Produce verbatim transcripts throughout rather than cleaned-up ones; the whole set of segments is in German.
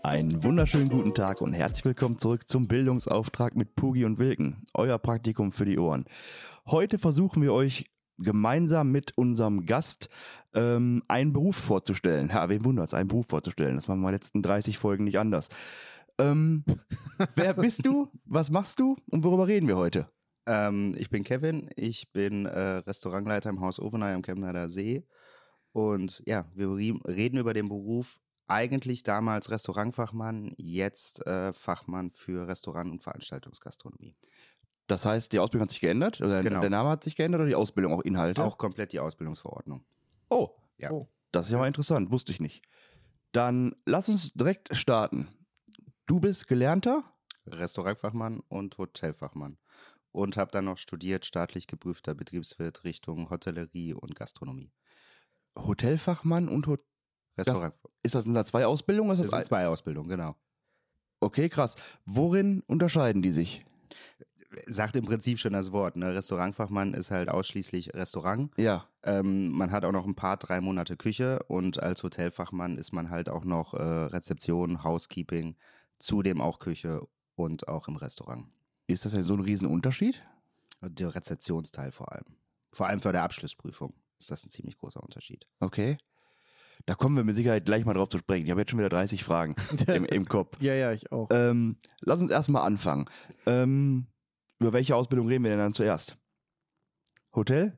Einen wunderschönen guten Tag und herzlich willkommen zurück zum Bildungsauftrag mit Pugi und Wilken, euer Praktikum für die Ohren. Heute versuchen wir euch gemeinsam mit unserem Gast ähm, einen Beruf vorzustellen. Ja, wen wundert's, einen Beruf vorzustellen. Das waren in den letzten dreißig Folgen nicht anders. Ähm, wer bist du? Was machst du? Und worüber reden wir heute? Ähm, ich bin Kevin, ich bin äh, Restaurantleiter im Haus Overnay am Kemnader See. Und ja, wir reden über den Beruf, eigentlich damals Restaurantfachmann, jetzt äh, Fachmann für Restaurant- und Veranstaltungsgastronomie. Das heißt, die Ausbildung hat sich geändert? Oder Genau. Der Name hat sich geändert oder die Ausbildung, auch Inhalte? Auch komplett die Ausbildungsverordnung. Oh, Ja. oh, das ist ja mal interessant, wusste ich nicht. Dann lass uns direkt starten. Du bist gelernter? Restaurantfachmann und Hotelfachmann. Und habe dann noch studiert, staatlich geprüfter Betriebswirt Richtung Hotellerie und Gastronomie. Hotelfachmann und Hot Restaurant. Das, ist das sind da zwei Ausbildungen? Ist Das das sind ein- zwei Ausbildungen, genau. Okay, krass. Worin unterscheiden die sich? Sagt im Prinzip schon das Wort. Ne? Restaurantfachmann ist halt ausschließlich Restaurant. Ja. Ähm, man hat auch noch ein paar, drei Monate Küche und als Hotelfachmann ist man halt auch noch äh, Rezeption, Housekeeping, zudem auch Küche und auch im Restaurant. Ist das ja so ein Riesenunterschied? Der Rezeptionsteil vor allem. Vor allem für die Abschlussprüfung ist das ein ziemlich großer Unterschied. Okay. Da kommen wir mit Sicherheit gleich mal drauf zu sprechen. Ich habe jetzt schon wieder dreißig Fragen im, im Kopf. Ja, ja, ich auch. Ähm, lass uns erstmal anfangen. Ähm, über welche Ausbildung reden wir denn dann zuerst? Hotel?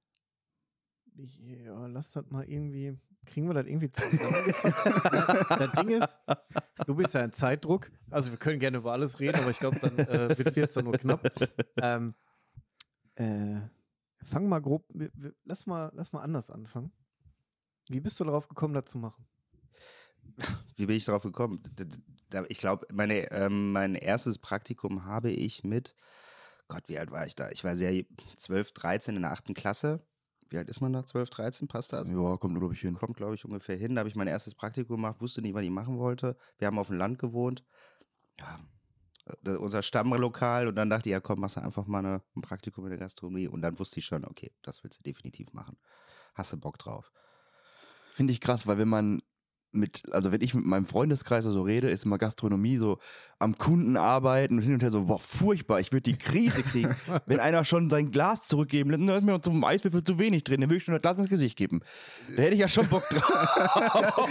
Ja, lass das mal irgendwie, kriegen wir das irgendwie zusammen? Das Ding ist, du bist ja in Zeitdruck, also wir können gerne über alles reden, aber ich glaube, dann äh, wird vierzehn Uhr knapp. Ähm, äh, fang mal grob, wir- wir- lass mal, lass mal anders anfangen. Wie bist du darauf gekommen, das zu machen? Wie bin ich darauf gekommen? D- d- da- Ich glaube, meine, ähm, mein erstes Praktikum habe ich mit, Gott, wie alt war ich da? Ich war sehr zwölf, dreizehn in der achten Klasse. Wie alt ist man da? zwölf, dreizehn? Passt das? Ja, kommt glaube ich hin. Kommt, glaube ich, ungefähr hin. Da habe ich mein erstes Praktikum gemacht, wusste nicht, was ich machen wollte. Wir haben auf dem Land gewohnt. Ja, das- unser Stammlokal. Und dann dachte ich, ja komm, machst du einfach mal eine, ein Praktikum in der Gastronomie. Und dann wusste ich schon, okay, das willst du definitiv machen. Hast du Bock drauf? Finde ich krass, weil wenn man mit, also wenn ich mit meinem Freundeskreis so rede, ist immer Gastronomie so am Kunden arbeiten und hin und her so, boah, furchtbar, ich würde die Krise kriegen. Wenn einer schon sein Glas zurückgeben lässt, da ist mir zum Eiswürfel zu wenig drin, dann würde ich schon das Glas ins Gesicht geben. Da hätte ich ja schon Bock drauf.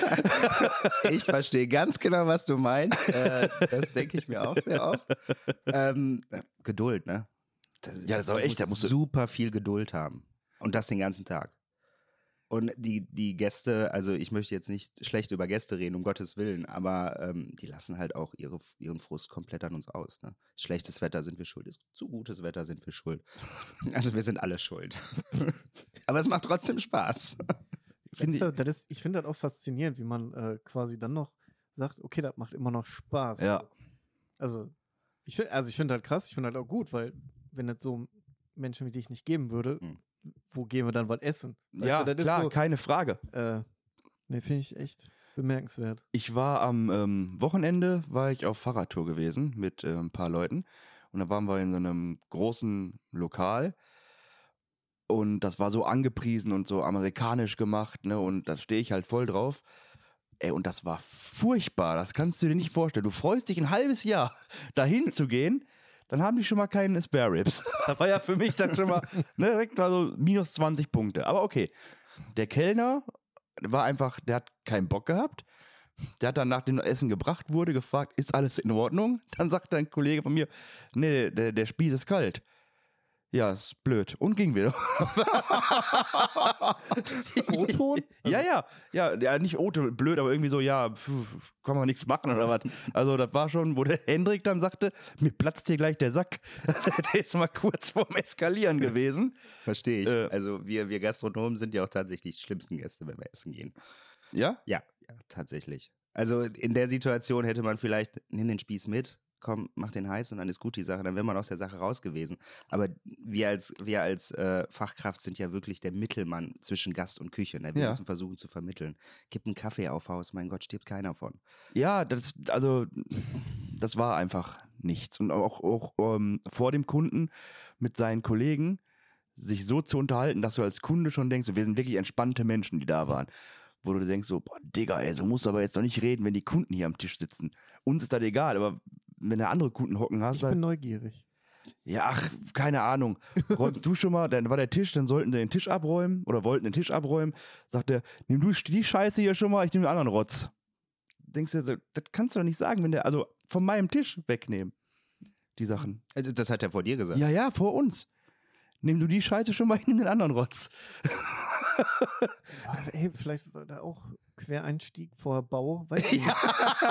Ich verstehe ganz genau, was du meinst. Äh, das denke ich mir auch sehr oft. Ähm, Geduld, ne? Das, Ja, das ist aber du echt, da musst du- super viel Geduld haben. Und das den ganzen Tag. Und die, die Gäste, also ich möchte jetzt nicht schlecht über Gäste reden, um Gottes Willen, aber ähm, die lassen halt auch ihre, ihren Frust komplett an uns aus. Ne? Schlechtes Wetter sind wir schuld, ist zu gutes Wetter sind wir schuld. Also wir sind alle schuld. Aber es macht trotzdem Spaß. Finde ich- Das ist, das ist, ich finde das auch faszinierend, wie man äh, quasi dann noch sagt, okay, das macht immer noch Spaß. Ja. Also ich, find- also ich finde halt krass, ich finde halt auch gut, weil wenn es so Menschen wie dich nicht geben würde, Mhm. wo gehen wir dann was essen? Weißt Ja, du, das ist klar, so, keine Frage. äh, ne, finde ich echt bemerkenswert. Ich war am ähm, Wochenende, war ich auf Fahrradtour gewesen mit äh, ein paar Leuten und da waren wir in so einem großen Lokal und das war so angepriesen und so amerikanisch gemacht, ne, und da stehe ich halt voll drauf. Ey, und das war furchtbar, das kannst du dir nicht vorstellen. Du freust dich ein halbes Jahr, dahin zu gehen, dann haben die schon mal keine Spare Ribs. Das war ja für mich dann schon mal, ne, direkt mal so minus zwanzig Punkte. Aber okay, der Kellner war einfach, der hat keinen Bock gehabt. Der hat dann, nachdem das Essen gebracht wurde, gefragt, ist alles in Ordnung? Dann sagte ein Kollege von mir, nee, der, der Spieß ist kalt. Ja, ist blöd. Und ging wieder. O-Ton? Ja, ja, ja, ja, nicht Ote, blöd, aber irgendwie so, ja, pf, kann man nichts machen oder was. Also das war schon, wo der Hendrik dann sagte, mir platzt hier gleich der Sack. Der ist mal kurz vorm Eskalieren gewesen. Verstehe ich. Äh. Also wir, wir Gastronomen sind ja auch tatsächlich die schlimmsten Gäste, wenn wir essen gehen. Ja? Ja, ja, tatsächlich. Also in der Situation hätte man vielleicht, nimm den Spieß mit, komm, mach den heiß und dann ist gut die Sache, dann wäre man aus der Sache raus gewesen. Aber wir als, wir als äh, Fachkraft sind ja wirklich der Mittelmann zwischen Gast und Küche. Ne? Wir Ja. müssen versuchen zu vermitteln. Gib einen Kaffee auf Haus, mein Gott, stirbt keiner von. Ja, das, also, das war einfach nichts. Und auch, auch ähm, vor dem Kunden mit seinen Kollegen sich so zu unterhalten, dass du als Kunde schon denkst, wir sind wirklich entspannte Menschen, die da waren. wo du denkst so, boah, Digga, ey, so musst du aber jetzt doch nicht reden, wenn die Kunden hier am Tisch sitzen. Uns ist das egal, aber wenn du andere Kunden hocken hast, Ich dann, bin neugierig. ja, ach, keine Ahnung. Räumst du schon mal, dann war der Tisch, dann sollten sie den Tisch abräumen oder wollten den Tisch abräumen. Sagt er, nimm du die Scheiße hier schon mal, ich nehme den anderen Rotz. Denkst du, so, das kannst du doch nicht sagen, wenn der, also von meinem Tisch wegnehmen, die Sachen. Also das hat er vor dir gesagt. Ja, ja, vor uns. Nimm du die Scheiße schon mal, ich nehme den anderen Rotz. Aber, ey, vielleicht war da auch Quereinstieg vor Bau. Weiß ich nicht.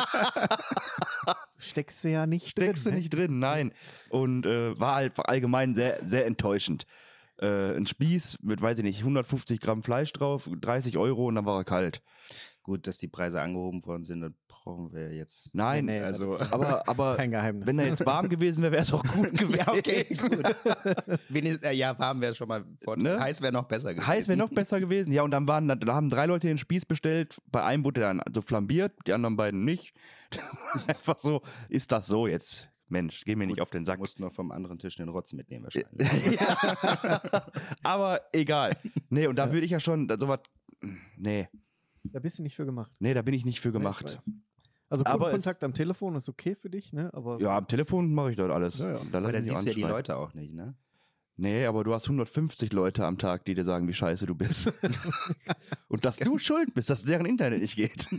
Steckst du ja nicht Steckst du drin. nicht drin, nein. Und äh, war halt allgemein sehr, sehr enttäuschend. Äh, ein Spieß mit, weiß ich nicht, hundertfünfzig Gramm Fleisch drauf, dreißig Euro und dann war er kalt. Gut, dass die Preise angehoben worden sind, das brauchen wir jetzt. Nein, Nee, nee, also das aber, aber Kein Geheimnis. wenn er jetzt warm gewesen wäre, wäre es auch gut gewesen. ja, okay, gut. Wenigstens, äh, ja, warm wäre schon mal vor, Ne? heiß wäre noch besser gewesen. Heiß wäre noch besser gewesen. Ja, und dann waren, da haben drei Leute den Spieß bestellt. Bei einem wurde er dann so flambiert, die anderen beiden nicht. Einfach so, ist das so jetzt? Mensch, geh mir nicht Gut, auf den Du Sack. musst noch vom anderen Tisch den Rotz mitnehmen wahrscheinlich. Ja. Aber egal. Nee, und da würde ich ja schon, so was, nee, Da bist du nicht für gemacht. nee, da bin ich nicht für Nee, gemacht. ich weiß. Also Aber Kundenkontakt am Telefon ist okay für dich, ne? Aber Ja, am Telefon mache ich dort alles. Ja, ja. Da Aber lass da ich mich siehst du ja die anschreien. Leute auch nicht, ne? Nee, aber du hast hundertfünfzig Leute am Tag, die dir sagen, wie scheiße du bist. Und dass du schuld bist, dass deren Internet nicht geht.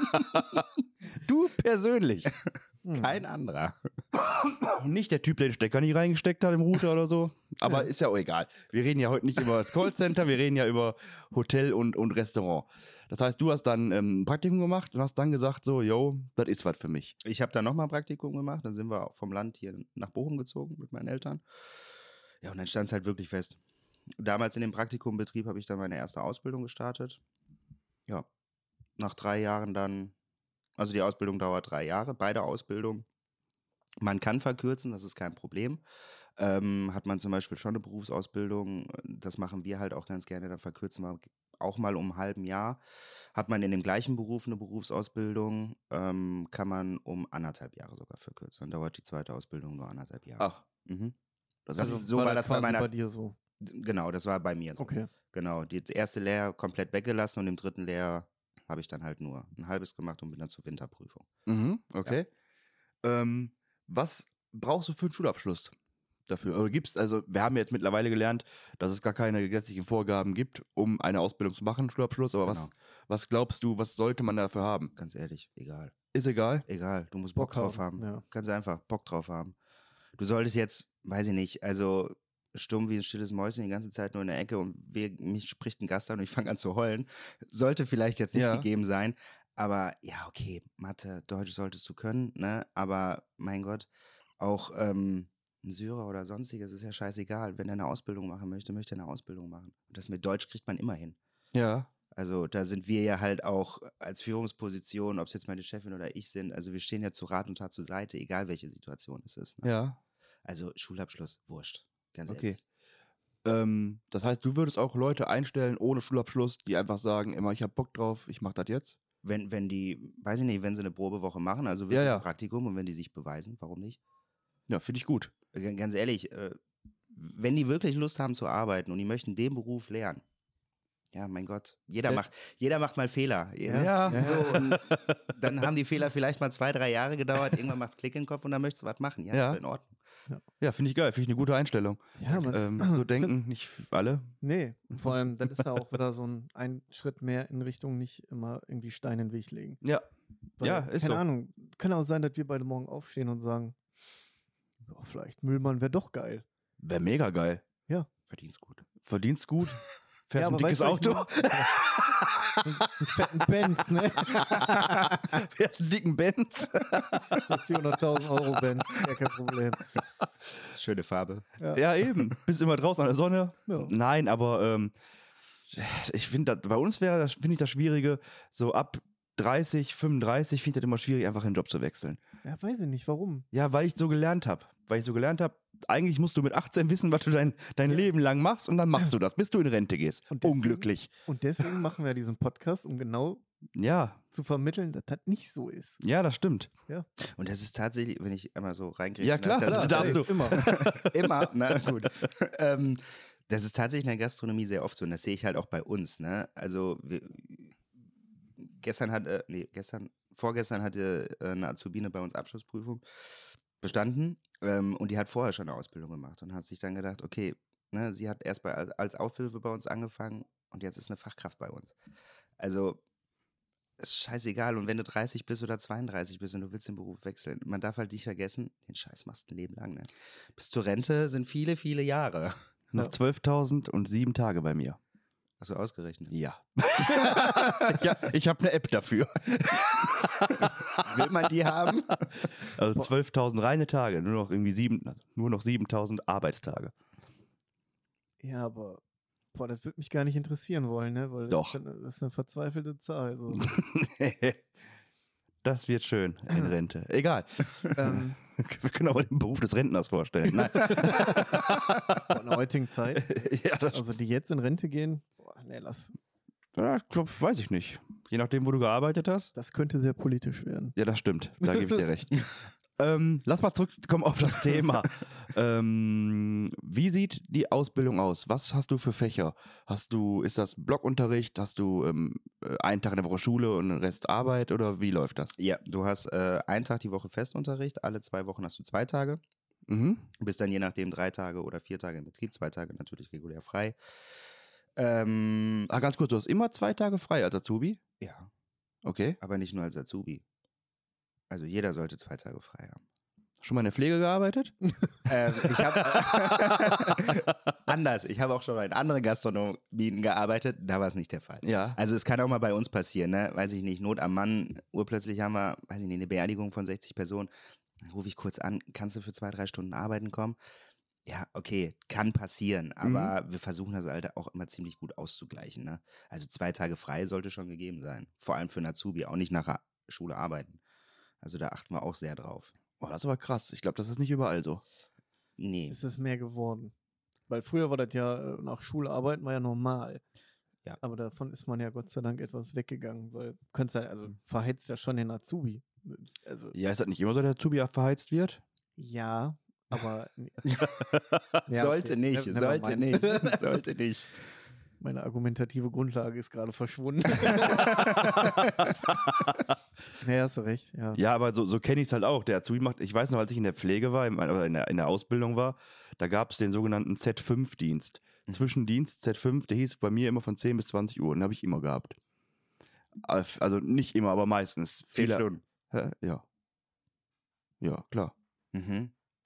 Du persönlich. hm. Kein anderer. Nicht der Typ, der den Stecker nicht reingesteckt hat im Router oder so. Aber Ja. ist ja auch egal. Wir reden ja heute nicht über das Callcenter, wir reden ja über Hotel und, und Restaurant. Das heißt, du hast dann ähm, ein Praktikum gemacht und hast dann gesagt so, yo, das ist was für mich. Ich habe dann nochmal ein Praktikum gemacht. Dann sind wir auch vom Land hier nach Bochum gezogen mit meinen Eltern. Ja, und dann stand es halt wirklich fest. Damals in dem Praktikumbetrieb habe ich dann meine erste Ausbildung gestartet. Ja, nach drei Jahren dann, also die Ausbildung dauert drei Jahre, beide Ausbildungen. Man kann verkürzen, das ist kein Problem. Ähm, hat man zum Beispiel schon eine Berufsausbildung, das machen wir halt auch ganz gerne, dann verkürzen wir auch mal um ein halben Jahr. Hat man in dem gleichen Beruf eine Berufsausbildung, ähm, kann man um anderthalb Jahre sogar verkürzen. Dann dauert die zweite Ausbildung nur anderthalb Jahre. Ach, Mhm. das Also ist so war das bei quasi meiner- bei dir so. Genau, das war bei mir so. Okay. Genau, die erste Lehre komplett weggelassen und im dritten Lehrjahr habe ich dann halt nur ein halbes gemacht und bin dann zur Winterprüfung. Mhm, okay. Ähm, was brauchst du für einen Schulabschluss dafür? Oder gibt's, also wir haben jetzt mittlerweile gelernt, dass es gar keine gesetzlichen Vorgaben gibt, um eine Ausbildung zu machen, einen Schulabschluss. Aber was, Genau. was glaubst du, was sollte man dafür haben? Ganz ehrlich, egal. Ist egal. Egal, du musst Bock, Bock drauf haben, haben. ja. Ganz einfach, Bock drauf haben. Du solltest jetzt, weiß ich nicht, also stumm wie ein stilles Mäuschen die ganze Zeit nur in der Ecke und wir, mich spricht ein Gast an und ich fange an zu heulen. Sollte vielleicht jetzt nicht Ja. gegeben sein, aber ja, okay, Mathe, Deutsch solltest du können, ne? Aber mein Gott, auch ähm, ein Syrer oder sonstiges ist ja scheißegal. Wenn er eine Ausbildung machen möchte, möchte er eine Ausbildung machen. Und das mit Deutsch kriegt man immer hin. Ja. Also da sind wir ja halt auch als Führungsposition, ob es jetzt meine Chefin oder ich sind, also wir stehen ja zu Rat und Tat zur Seite, egal welche Situation es ist. Ne? Ja. Also Schulabschluss, wurscht, ganz Okay. ehrlich. Ähm, das heißt, du würdest auch Leute einstellen ohne Schulabschluss, die einfach sagen, immer, ich habe Bock drauf, ich mache das jetzt. Wenn, wenn die, weiß ich nicht, wenn sie eine Probewoche machen, also wirklich Ja, ja. ein Praktikum und wenn die sich beweisen, warum nicht? Ja, finde ich gut. G- Ganz ehrlich, äh, wenn die wirklich Lust haben zu arbeiten und die möchten den Beruf lernen, ja, mein Gott, jeder Ja. macht, jeder macht mal Fehler. Ja. So, und dann haben die Fehler vielleicht mal zwei, drei Jahre gedauert, irgendwann macht's Klick in den Kopf und dann möchtest du was machen. Ja, Ja. ist in Ordnung. Ja, finde ich geil, finde ich eine gute Einstellung. Ja, man, Ähm, so denken nicht alle. Nee, und vor allem, dann ist da auch wieder so ein, ein Schritt mehr in Richtung nicht immer irgendwie Stein in den Weg legen. Ja. Weil, Ja, ist Keine so. Ahnung, kann auch sein, dass wir beide morgen aufstehen und sagen, ja, vielleicht Müllmann wäre doch geil. Wäre mega geil. Verdienst gut. Verdienst gut. Fährst Ja, ein aber dickes weißt du, was Auto. ich Einen fetten Benz, ne? Fährst einen dicken Benz. vierhunderttausend Euro Benz, gar kein Problem. Schöne Farbe. Ja. Ja, eben. Bist immer draußen an der Sonne. Ja. Nein, aber ähm, ich finde, bei uns wäre das, finde ich das Schwierige, so ab dreißig, fünfunddreißig finde ich das immer schwierig, einfach den Job zu wechseln. Ja, weiß ich nicht, warum. Ja, weil ich so gelernt habe. Weil ich so gelernt habe, eigentlich musst du mit achtzehn wissen, was du dein, dein Ja. Leben lang machst und dann machst du das, bis du in Rente gehst. Und deswegen- Unglücklich. Und deswegen machen wir diesen Podcast, um genau Ja, zu vermitteln, dass das nicht so ist. ja, das stimmt. Und das ist tatsächlich, wenn ich einmal so reinkriege. Ja, klar, das das ist darfst du. Immer. immer, na gut. ähm, das ist tatsächlich in der Gastronomie sehr oft so und das sehe ich halt auch bei uns. Ne? Also wir, gestern hat, äh, nee, gestern, vorgestern hatte äh, eine Azubine bei uns Abschlussprüfung bestanden ähm, und die hat vorher schon eine Ausbildung gemacht und hat sich dann gedacht, okay, ne, sie hat erst bei, als Aushilfe bei uns angefangen und jetzt ist eine Fachkraft bei uns. Also ist scheißegal. Und wenn du dreißig bist oder zweiunddreißig bist und du willst den Beruf wechseln, man darf halt nicht vergessen, den Scheiß machst du ein Leben lang. Ne? Bis zur Rente sind viele, viele Jahre. Noch zwölftausend und sieben Tage bei mir. Hast du ausgerechnet? Ja. ich habe ich hab eine App dafür. Will man die haben? Also zwölftausend reine Tage, nur noch irgendwie sieben, nur noch siebentausend Arbeitstage. Ja, aber boah, das würde mich gar nicht interessieren wollen, ne? Weil Doch. Das, das ist eine verzweifelte Zahl. So. Das wird schön in Rente. Egal. ähm, Wir können aber den Beruf des Rentners vorstellen. Nein. boah, in der heutigen Zeit, ja, das also die jetzt in Rente gehen, boah, nee, lass. ja, ich glaub, weiß ich nicht. Je nachdem, wo du gearbeitet hast. Das könnte sehr politisch werden. Ja, das stimmt. Da gebe ich dir recht. Ähm, lass mal zurückkommen auf das Thema. ähm, wie sieht die Ausbildung aus? Was hast du für Fächer? Hast du, ist das Blockunterricht? Hast du ähm, einen Tag in der Woche Schule und den Rest Arbeit oder wie läuft das? Ja, du hast äh, einen Tag die Woche Festunterricht, alle zwei Wochen hast du zwei Tage. Mhm. Bist dann je nachdem drei Tage oder vier Tage im Betrieb, zwei Tage natürlich regulär frei. Ähm, Ah, ganz kurz, du hast immer zwei Tage frei als Azubi? ja, Okay. aber nicht nur als Azubi. Also jeder sollte zwei Tage frei haben. Schon mal in der Pflege gearbeitet? ähm, ich habe anders. Ich habe auch schon mal in anderen Gastronomien gearbeitet. Da war es nicht der Fall. Ja. Also es kann auch mal bei uns passieren, ne? Weiß ich nicht, Not am Mann. Urplötzlich haben wir, weiß ich nicht, eine Beerdigung von sechzig Personen. Dann rufe ich kurz an, kannst du für zwei, drei Stunden arbeiten kommen? Ja, okay, kann passieren, aber mhm. wir versuchen das halt auch immer ziemlich gut auszugleichen. Ne? Also zwei Tage frei sollte schon gegeben sein. Vor allem für einen Azubi, auch nicht nach der Schule arbeiten. Also da achten wir auch sehr drauf. Boah, das ist aber krass. Ich glaube, das ist nicht überall so. Nee. Es ist mehr geworden. Weil früher war das ja, nach Schule arbeiten war ja normal. Ja. Aber davon ist man ja Gott sei Dank etwas weggegangen, weil du kannst ja, also verheizt ja schon den Azubi. Also, Ja, ist das nicht immer so, dass der Azubi verheizt wird? ja, aber ja, sollte okay. nicht, Never sollte mind. nicht, sollte nicht. Meine argumentative Grundlage ist gerade verschwunden. Nee, hast du recht, ja. Ja, aber so, so kenne ich es halt auch. Der Azubi macht, ich weiß noch, als ich in der Pflege war, in, oder in, der, in der Ausbildung war, da gab es den sogenannten Z fünf Dienst. Mhm. Zwischendienst Z fünf, der hieß bei mir immer von zehn bis zwanzig Uhr. Den habe ich immer gehabt. Also nicht immer, aber meistens. Vier Viele, Stunden. Hä? Ja. Ja, klar. Mhm.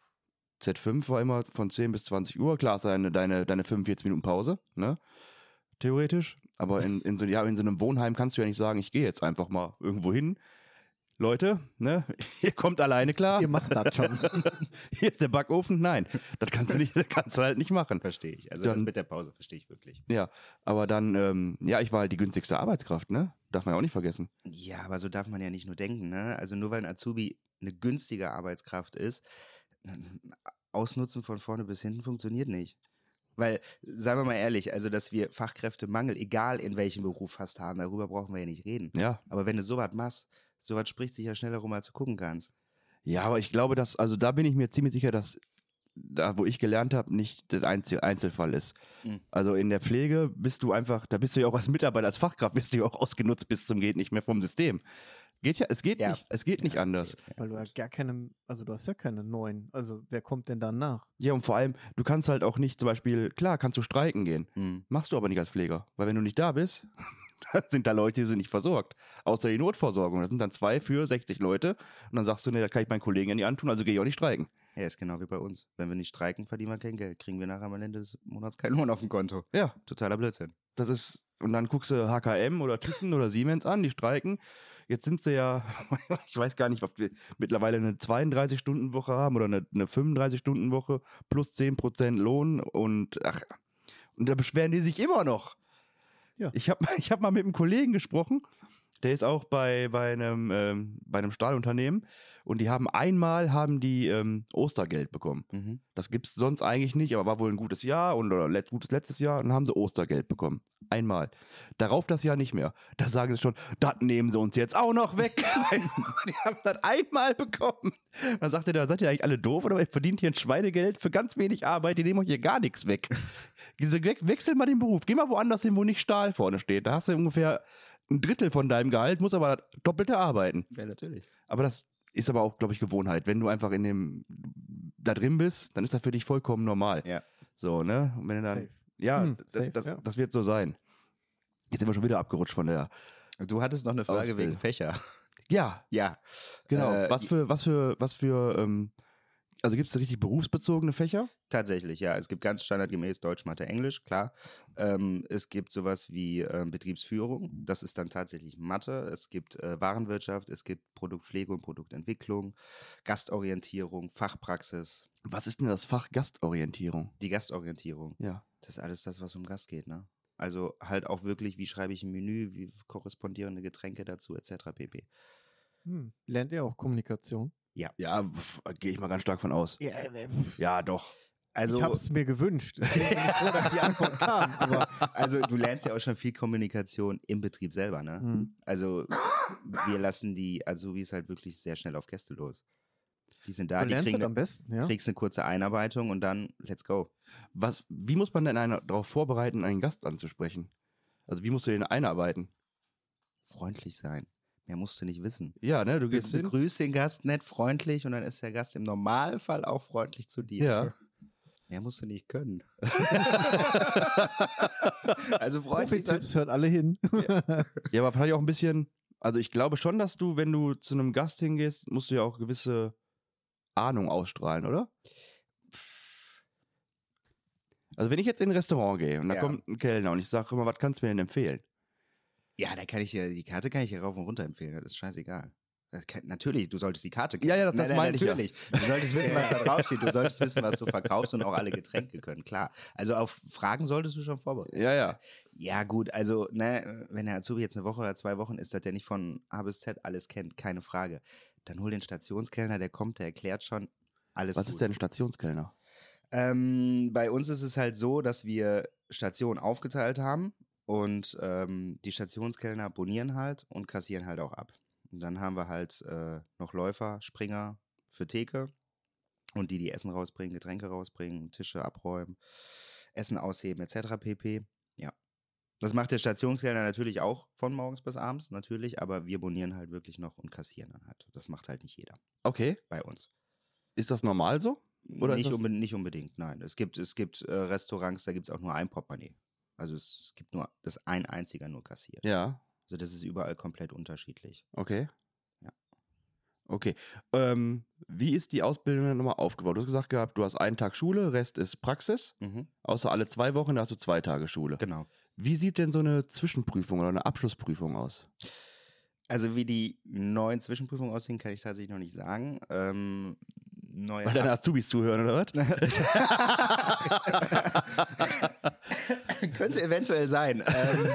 Z fünf war immer von zehn bis zwanzig Uhr. Klar, ist deine, deine, deine fünfundvierzig Minuten Pause, ne? Theoretisch. Aber in, in, so, ja, in so einem Wohnheim kannst du ja nicht sagen, ich gehe jetzt einfach mal irgendwo hin. Leute, ne, ihr kommt alleine klar. Ihr macht das schon. Hier ist der Backofen. Nein, das kannst du nicht, das kannst du halt nicht machen. Verstehe ich. Also Dann, das mit der Pause verstehe ich wirklich. Ja, aber dann, ähm, ja, ich war halt die günstigste Arbeitskraft, ne? Darf man ja auch nicht vergessen. Ja, aber so darf man ja nicht nur denken, ne? Also nur weil ein Azubi eine günstige Arbeitskraft ist, Ausnutzen von vorne bis hinten funktioniert nicht. Weil, seien wir mal ehrlich, also dass wir Fachkräftemangel, egal in welchem Beruf fast haben, darüber brauchen wir ja nicht reden. Ja. Aber wenn du sowas machst, sowas spricht sich ja schneller rum, als du gucken kannst. Ja, aber ich glaube, dass, also da bin ich mir ziemlich sicher, dass da, wo ich gelernt habe, nicht der Einzel Einzelfall ist. Mhm. Also in der Pflege bist du einfach, da bist du ja auch als Mitarbeiter, als Fachkraft, bist du ja auch ausgenutzt bis zum geht nicht mehr vom System. Geht ja, es geht ja. nicht, es geht nicht ja, anders. Okay, Weil du ja gar keine, also du hast ja keine neuen. Also wer kommt denn dann nach? Ja, und vor allem, du kannst halt auch nicht zum Beispiel, klar, kannst du streiken gehen. Mhm. Machst du aber nicht als Pfleger. Weil wenn du nicht da bist, dann sind da Leute, die sind nicht versorgt. Außer die Notversorgung. Das sind dann zwei für sechzig Leute. Und dann sagst du, nee, das kann ich meinen Kollegen ja nicht antun, also gehe ich auch nicht streiken. Ja, ist genau wie bei uns. Wenn wir nicht streiken, verdienen wir kein Geld. Kriegen wir nachher am Ende des Monats keinen Lohn auf dem Konto. Ja. Totaler Blödsinn. Das ist, und dann guckst du H K M oder Thyssen oder Siemens an, die streiken. Jetzt sind sie ja, ich weiß gar nicht, ob wir mittlerweile eine zweiunddreißig-Stunden-Woche haben oder eine, eine fünfunddreißig-Stunden-Woche plus zehn Prozent Lohn und ach, und da beschweren die sich immer noch. Ja. Ich habe ich hab mal mit einem Kollegen gesprochen, der ist auch bei, bei, einem, ähm, bei einem Stahlunternehmen und die haben einmal haben die ähm, Ostergeld bekommen. Mhm. Das gibt es sonst eigentlich nicht, aber war wohl ein gutes Jahr und, oder let, gutes letztes Jahr und dann haben sie Ostergeld bekommen. Einmal. Darauf das Jahr nicht mehr. Da sagen sie schon, das nehmen sie uns jetzt auch noch weg. Die haben das einmal bekommen. Dann sagt er, da seid ihr eigentlich alle doof oder ihr verdient hier ein Schweinegeld für ganz wenig Arbeit, die nehmen euch hier gar nichts weg. We wechsel mal den Beruf. Geh mal woanders hin, wo nicht Stahl vorne steht. Da hast du ungefähr ein Drittel von deinem Gehalt, musst aber doppelte arbeiten. Ja, natürlich. Aber das ist aber auch, glaube ich, Gewohnheit. Wenn du einfach in dem, da drin bist, dann ist das für dich vollkommen normal. Ja. So, ne? Und wenn du dann, Safe. ja, Hm, das, safe, das, ja. das wird so sein. Jetzt sind wir schon wieder abgerutscht von der, Du hattest noch eine Frage Ausbildung. wegen Fächer. ja, Ja. genau. Äh, was für, was für, was für, ähm, also gibt es richtig berufsbezogene Fächer? Tatsächlich, ja. Es gibt ganz standardgemäß Deutsch, Mathe, Englisch, klar. Ähm, es gibt sowas wie ähm, Betriebsführung. Das ist dann tatsächlich Mathe. Es gibt äh, Warenwirtschaft, es gibt Produktpflege und Produktentwicklung, Gastorientierung, Fachpraxis, Was ist denn das Fach Gastorientierung? die Gastorientierung. Ja. Das ist alles das, was um Gast geht, ne? Also halt auch wirklich, wie schreibe ich ein Menü, wie korrespondierende Getränke dazu, et cetera pp. Hm. Lernt ihr auch Kommunikation? Ja, pf, gehe ich mal ganz stark von aus. Ja, äh, Ja, doch. Also, ich habe es mir gewünscht. Ich bin froh, dass die Antwort kam. Aber also du lernst ja auch schon viel Kommunikation im Betrieb selber, ne? hm. Also wir lassen die Azubis halt wirklich sehr schnell auf Gäste los. Die sind da, Du die lernst kriegen das am besten, ja? kriegst eine kurze Einarbeitung und dann let's go. Was, wie muss man denn einen darauf vorbereiten, einen Gast anzusprechen? Also wie musst du den einarbeiten? Freundlich sein. Mehr musst du nicht wissen. Ja, ne, du Be gehst hin. begrüß den Gast nett, freundlich und dann ist der Gast im Normalfall auch freundlich zu dir. Ja. Mehr musst du nicht können. Also freundlich sein. Profi-Tipps, hört alle hin. Ja, aber vielleicht auch ein bisschen, also ich glaube schon, dass du, wenn du zu einem Gast hingehst, musst du ja auch gewisse Ahnung ausstrahlen, oder? Also wenn ich jetzt in ein Restaurant gehe und da Ja. kommt ein Kellner und ich sage immer, was kannst du mir denn empfehlen? Ja, da kann ich ja, die Karte kann ich hier rauf und runter empfehlen, das ist scheißegal. Das kann, natürlich, du solltest die Karte kennen. Ja, ja, das- das meine ich ja. natürlich. Du solltest wissen, was da draufsteht. Du solltest wissen, was du verkaufst und auch alle Getränke können, klar. Also auf Fragen solltest du schon vorbereiten. Ja, ja. Ja, gut, also, ne, wenn der Azubi jetzt eine Woche oder zwei Wochen ist, dass der nicht von A bis Z alles kennt, keine Frage. Dann hol den Stationskellner, der kommt, der erklärt schon alles. Was gut. ist denn ein Stationskellner? Ähm, bei uns ist es halt so, dass wir Stationen aufgeteilt haben und ähm, die Stationskellner bonieren halt und kassieren halt auch ab. Und dann haben wir halt äh, noch Läufer, Springer für Theke und die, die Essen rausbringen, Getränke rausbringen, Tische abräumen, Essen ausheben et cetera pp. Ja. Das macht der Stationskellner natürlich auch von morgens bis abends, natürlich, aber wir bonieren halt wirklich noch und kassieren dann halt. Das macht halt nicht jeder Okay. bei uns. Ist das normal so? Oder ist nicht, das- unbe nicht unbedingt, nein. Es gibt, es gibt äh, Restaurants, da gibt es auch nur ein Portemonnaie. Also es gibt nur, das ein einziger nur kassiert. Ja, Also das ist überall komplett unterschiedlich. okay. Ja. Okay. Ähm, wie ist die Ausbildung dann nochmal aufgebaut? Du hast gesagt gehabt, du hast einen Tag Schule, Rest ist Praxis. Mhm. Außer alle zwei Wochen, da hast du zwei Tage Schule. Genau. Wie sieht denn so eine Zwischenprüfung oder eine Abschlussprüfung aus? Also wie die neuen Zwischenprüfungen aussehen, kann ich tatsächlich noch nicht sagen. Ähm, neue Weil deine Ab- Azubis zuhören, oder was? Könnte eventuell sein. Ähm,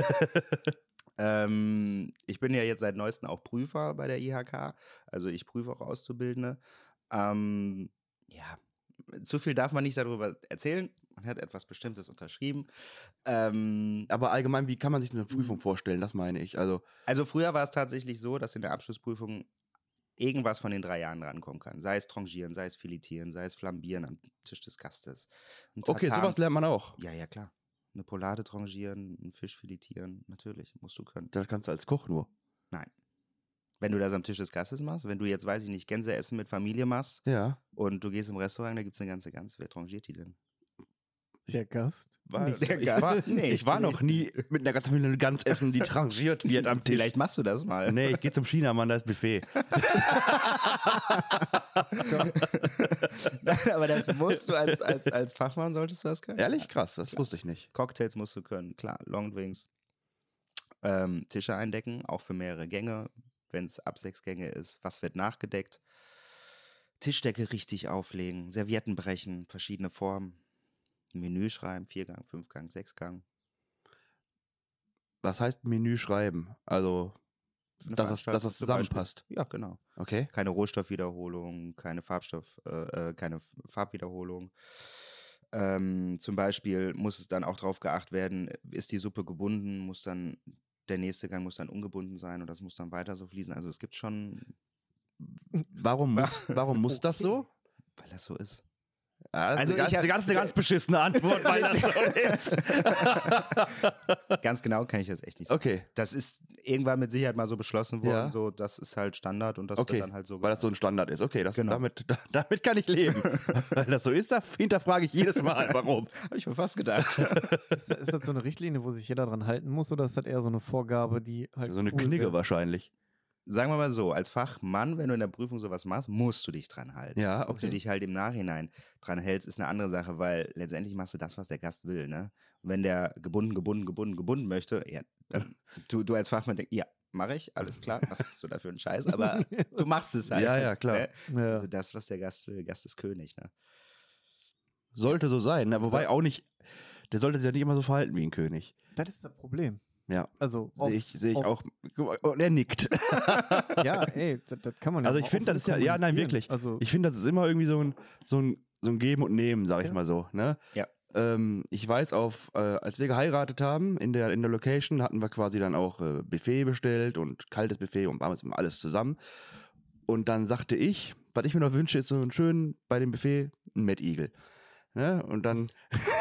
ähm, ich bin ja jetzt seit neuestem auch Prüfer bei der I H K. Also ich prüfe auch Auszubildende. Ähm, ja, zu viel darf man nicht darüber erzählen. Man hat etwas Bestimmtes unterschrieben. Ähm, Aber allgemein, wie kann man sich eine Prüfung Mhm. vorstellen? Das meine ich. Also, also früher war es tatsächlich so, dass in der Abschlussprüfung irgendwas von den drei Jahren rankommen kann. Sei es Trangieren, sei es Filetieren, sei es Flambieren am Tisch des Gastes. Ein okay, Tartar- sowas lernt man auch. Ja, ja, klar. Eine Polade trangieren, einen Fisch filetieren, natürlich, musst du können. Das kannst du als Koch nur. Nein. Wenn du das am Tisch des Gastes machst, wenn du jetzt, weiß ich nicht, Gänse essen mit Familie machst Ja. und du gehst im Restaurant, da gibt es eine ganze Gans, wer trangiert die denn? Der Gast. War, Nicht. Der ich, Gast war, nicht. ich war noch nie mit einer ganzen Familie eine Gans essen, die trangiert wird am Tisch. Vielleicht machst du das mal. Nee, ich gehe zum Chinamann, da ist Buffet. Nein, aber das musst du als, als, als Fachmann, solltest du das können. Ehrlich? Krass, das wusste ich nicht. Cocktails musst du können, klar, Longdrinks. Ähm, Tische eindecken, auch für mehrere Gänge, wenn es ab sechs Gänge ist. Was wird nachgedeckt? Tischdecke richtig auflegen, Servietten brechen, verschiedene Formen. Ein Menü schreiben, Viergang, Fünfgang, Sechsgang. Was heißt Menü schreiben? Also, Eine dass es, dass Veranstaltung es zum Beispiel. zusammenpasst. Ja, genau. Okay. Keine Rohstoffwiederholung, keine Farbstoff, äh, äh, keine F- Farbwiederholung. Ähm, zum Beispiel muss es dann auch darauf geachtet werden, ist die Suppe gebunden, muss dann, der nächste Gang muss dann ungebunden sein und das muss dann weiter so fließen. Also es gibt schon, Warum muss, warum muss das so? weil das so ist. Ja, das Also ist eine ich ganz, hab- eine ganz, eine ganz beschissene Antwort, weil das so ist. Ganz genau kann ich das echt nicht sagen. Okay, Das ist irgendwann mit Sicherheit mal so beschlossen worden, Ja. so das ist halt Standard und das okay, wird dann halt so weil das so ein gesagt. Standard ist. Okay, das, Genau. damit, da, damit kann ich leben. Weil das so ist, da hinterfrage ich jedes Mal, warum. Habe ich mir fast gedacht. Ist, das- ist das so eine Richtlinie, wo sich jeder dran halten muss, oder ist das eher so eine Vorgabe, die halt. So eine cool Knigge wäre? wahrscheinlich. Sagen wir mal so, als Fachmann, wenn du in der Prüfung sowas machst, musst du dich dran halten. Ja, Ob du okay. dich halt im Nachhinein dran hältst, ist eine andere Sache, weil letztendlich machst du das, was der Gast will. Ne? Und wenn der gebunden, gebunden, gebunden, gebunden möchte, ja, dann, du, du als Fachmann denkst, ja, mache ich, alles klar, was machst du da für einen Scheiß, aber du machst es halt. Ja, ja, klar. Ne? Ja. Also das, was der Gast will, Gast ist König. Ne? Sollte so sein. Ne? Wobei So. auch nicht, der sollte sich ja nicht immer so verhalten wie ein König. Das ist das Problem. Ja, Also, auf- sehe ich, seh ich auf- auch. Guck mal, oh, er nickt. Ja, ey, das, das kann man ja Also auch ich finde, offen das ist ja, ja, nein, kommunizieren. wirklich. Also, Ich finde, das ist immer irgendwie so ein, so ein, so ein Geben und Nehmen, sag ich Ja. mal so. Ne? Ja. Ähm, ich weiß, auf, äh, als wir geheiratet haben, in der, in der Location, hatten wir quasi dann auch äh, Buffet bestellt und kaltes Buffet und abends immer alles zusammen. Und dann sagte ich, was ich mir noch wünsche, ist so ein schön bei dem Buffet ein Mad Eagle. Ne? Und dann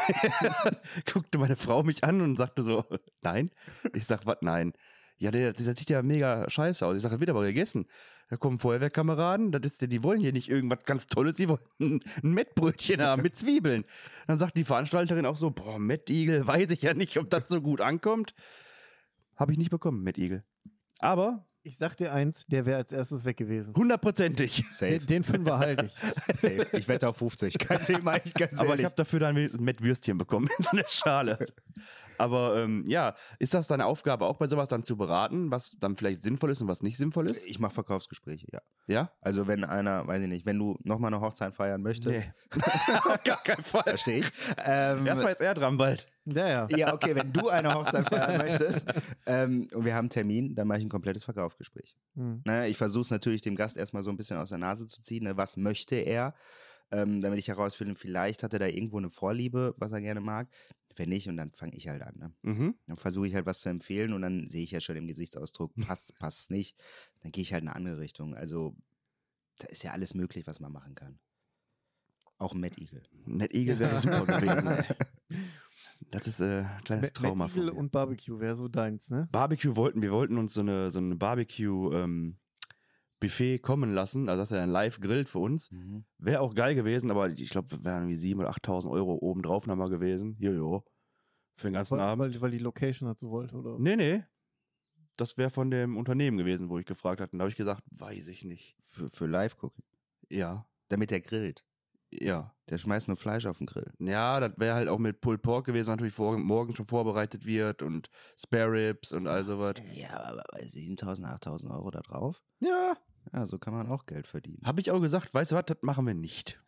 guckte meine Frau mich an und sagte so, nein. Ich sag, was, nein. Ja, der, der sieht ja mega scheiße aus. Ich sage, wird aber gegessen. Da kommen Feuerwehrkameraden, das ist, die wollen hier nicht irgendwas ganz Tolles, die wollen ein, ein Mettbrötchen haben mit Zwiebeln. Dann sagt die Veranstalterin auch so, boah, Mad Eagle, weiß ich ja nicht, ob das so gut ankommt. Habe ich nicht bekommen, Mad Eagle. Aber ich sag dir eins, der wäre als erstes weg gewesen. hundertprozentig. Safe. Den, den Fünfer halte ich. Safe. Ich wette auf fünfzig. Kein Thema, ich ganz Aber ich ehrlich. habe dafür dann wenigstens Mad Würstchen bekommen in so einer Schale. Aber ähm, ja, ist das deine Aufgabe, auch bei sowas dann zu beraten, was dann vielleicht sinnvoll ist und was nicht sinnvoll ist? Ich mache Verkaufsgespräche, ja. Ja? Also wenn einer, weiß ich nicht, wenn du nochmal eine Hochzeit feiern möchtest, Auf gar keinen Fall. verstehe ich. Ähm, Erstmal ist er dran bald. Ja, ja. ja, okay, wenn du eine Hochzeit feiern möchtest ähm, und wir haben einen Termin, dann mache ich ein komplettes Verkaufsgespräch. Hm. Ne, ich versuche es natürlich dem Gast erstmal so ein bisschen aus der Nase zu ziehen. Ne? Was möchte er? Ähm, damit ich herausfinde, vielleicht hat er da irgendwo eine Vorliebe, was er gerne mag. Wenn nicht, und dann fange ich halt an. Ne? Mhm. Dann versuche ich halt was zu empfehlen und dann sehe ich ja schon im Gesichtsausdruck, passt, passt nicht. Dann gehe ich halt in eine andere Richtung. Also da ist ja alles möglich, was man machen kann. Auch ein Mad Eagle. Mad Eagle wäre super gewesen, ey. Das ist äh, ein kleines Mad Trauma Mad von Eagle mir. und Barbecue wäre so deins, ne? Barbecue wollten, wir wollten uns so eine, so eine Barbecue ähm, Buffet kommen lassen, also dass er dann live grillt für uns. Mhm. Wäre auch geil gewesen, aber ich glaube, wären irgendwie siebentausend oder achttausend Euro obendrauf nochmal gewesen. Jojo. Für den ganzen Weil, Abend. weil, weil die Location dazu wollte, oder? Nee, nee. Das wäre von dem Unternehmen gewesen, wo ich gefragt hatte. Und da habe ich gesagt, weiß ich nicht. Für, für Live-Cooking. Ja, Damit er grillt. ja. Der schmeißt nur Fleisch auf den Grill. Ja, das wäre halt auch mit Pulled Pork gewesen, was natürlich vor, morgen schon vorbereitet wird und Spare Ribs und all sowas. Ja, aber bei siebentausend, achttausend Euro da drauf? Ja, Ja, so kann man auch Geld verdienen. habe ich auch gesagt, weißt du was, das machen wir nicht.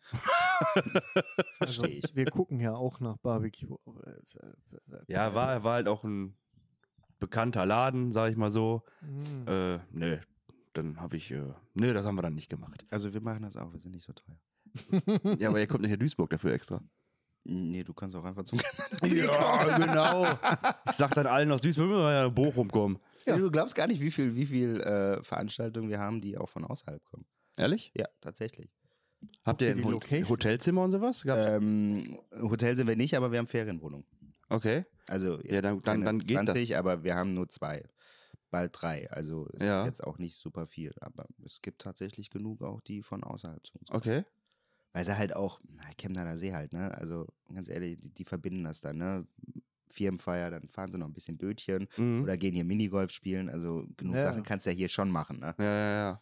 Also, Verstehe ich. wir gucken ja auch nach Barbecue. aber es ist halt- es ist halt- Ja, war, war halt auch ein bekannter Laden, sag ich mal so. Hm. Äh, nö, dann habe ich, äh, nö, das haben wir dann nicht gemacht. Also wir machen das auch, wir sind nicht so teuer. Ja, aber ihr kommt nicht nach Duisburg dafür extra. Nee, du kannst auch einfach zum Ja, genau. Ich sag dann allen aus Duisburg, müssen wir ja nach Bochum kommen. Ja. Du glaubst gar nicht, wie viel, wie viel äh, Veranstaltungen wir haben, die auch von außerhalb kommen. Ehrlich? Ja, tatsächlich. Habt ihr Habt ihr ein die Hot- Location? Hotelzimmer und sowas? Gab's? Ähm, Hotel sind wir nicht, aber wir haben Ferienwohnungen. Okay. Also jetzt Ja, dann- dann- keine dann geht das. zwanzig, aber wir haben nur zwei. Bald drei. Also es Ja. ist jetzt auch nicht super viel. Aber es gibt tatsächlich genug auch, die von außerhalb zu uns kommen. Okay. Weil sie halt auch, na, Chemnader See halt, ne? Also ganz ehrlich, die, die verbinden das dann, ne? Firmenfeier, dann fahren sie noch ein bisschen Bötchen Mhm. oder gehen hier Minigolf spielen. Also genug Ja. Sachen kannst du ja hier schon machen, ne? Ja, ja,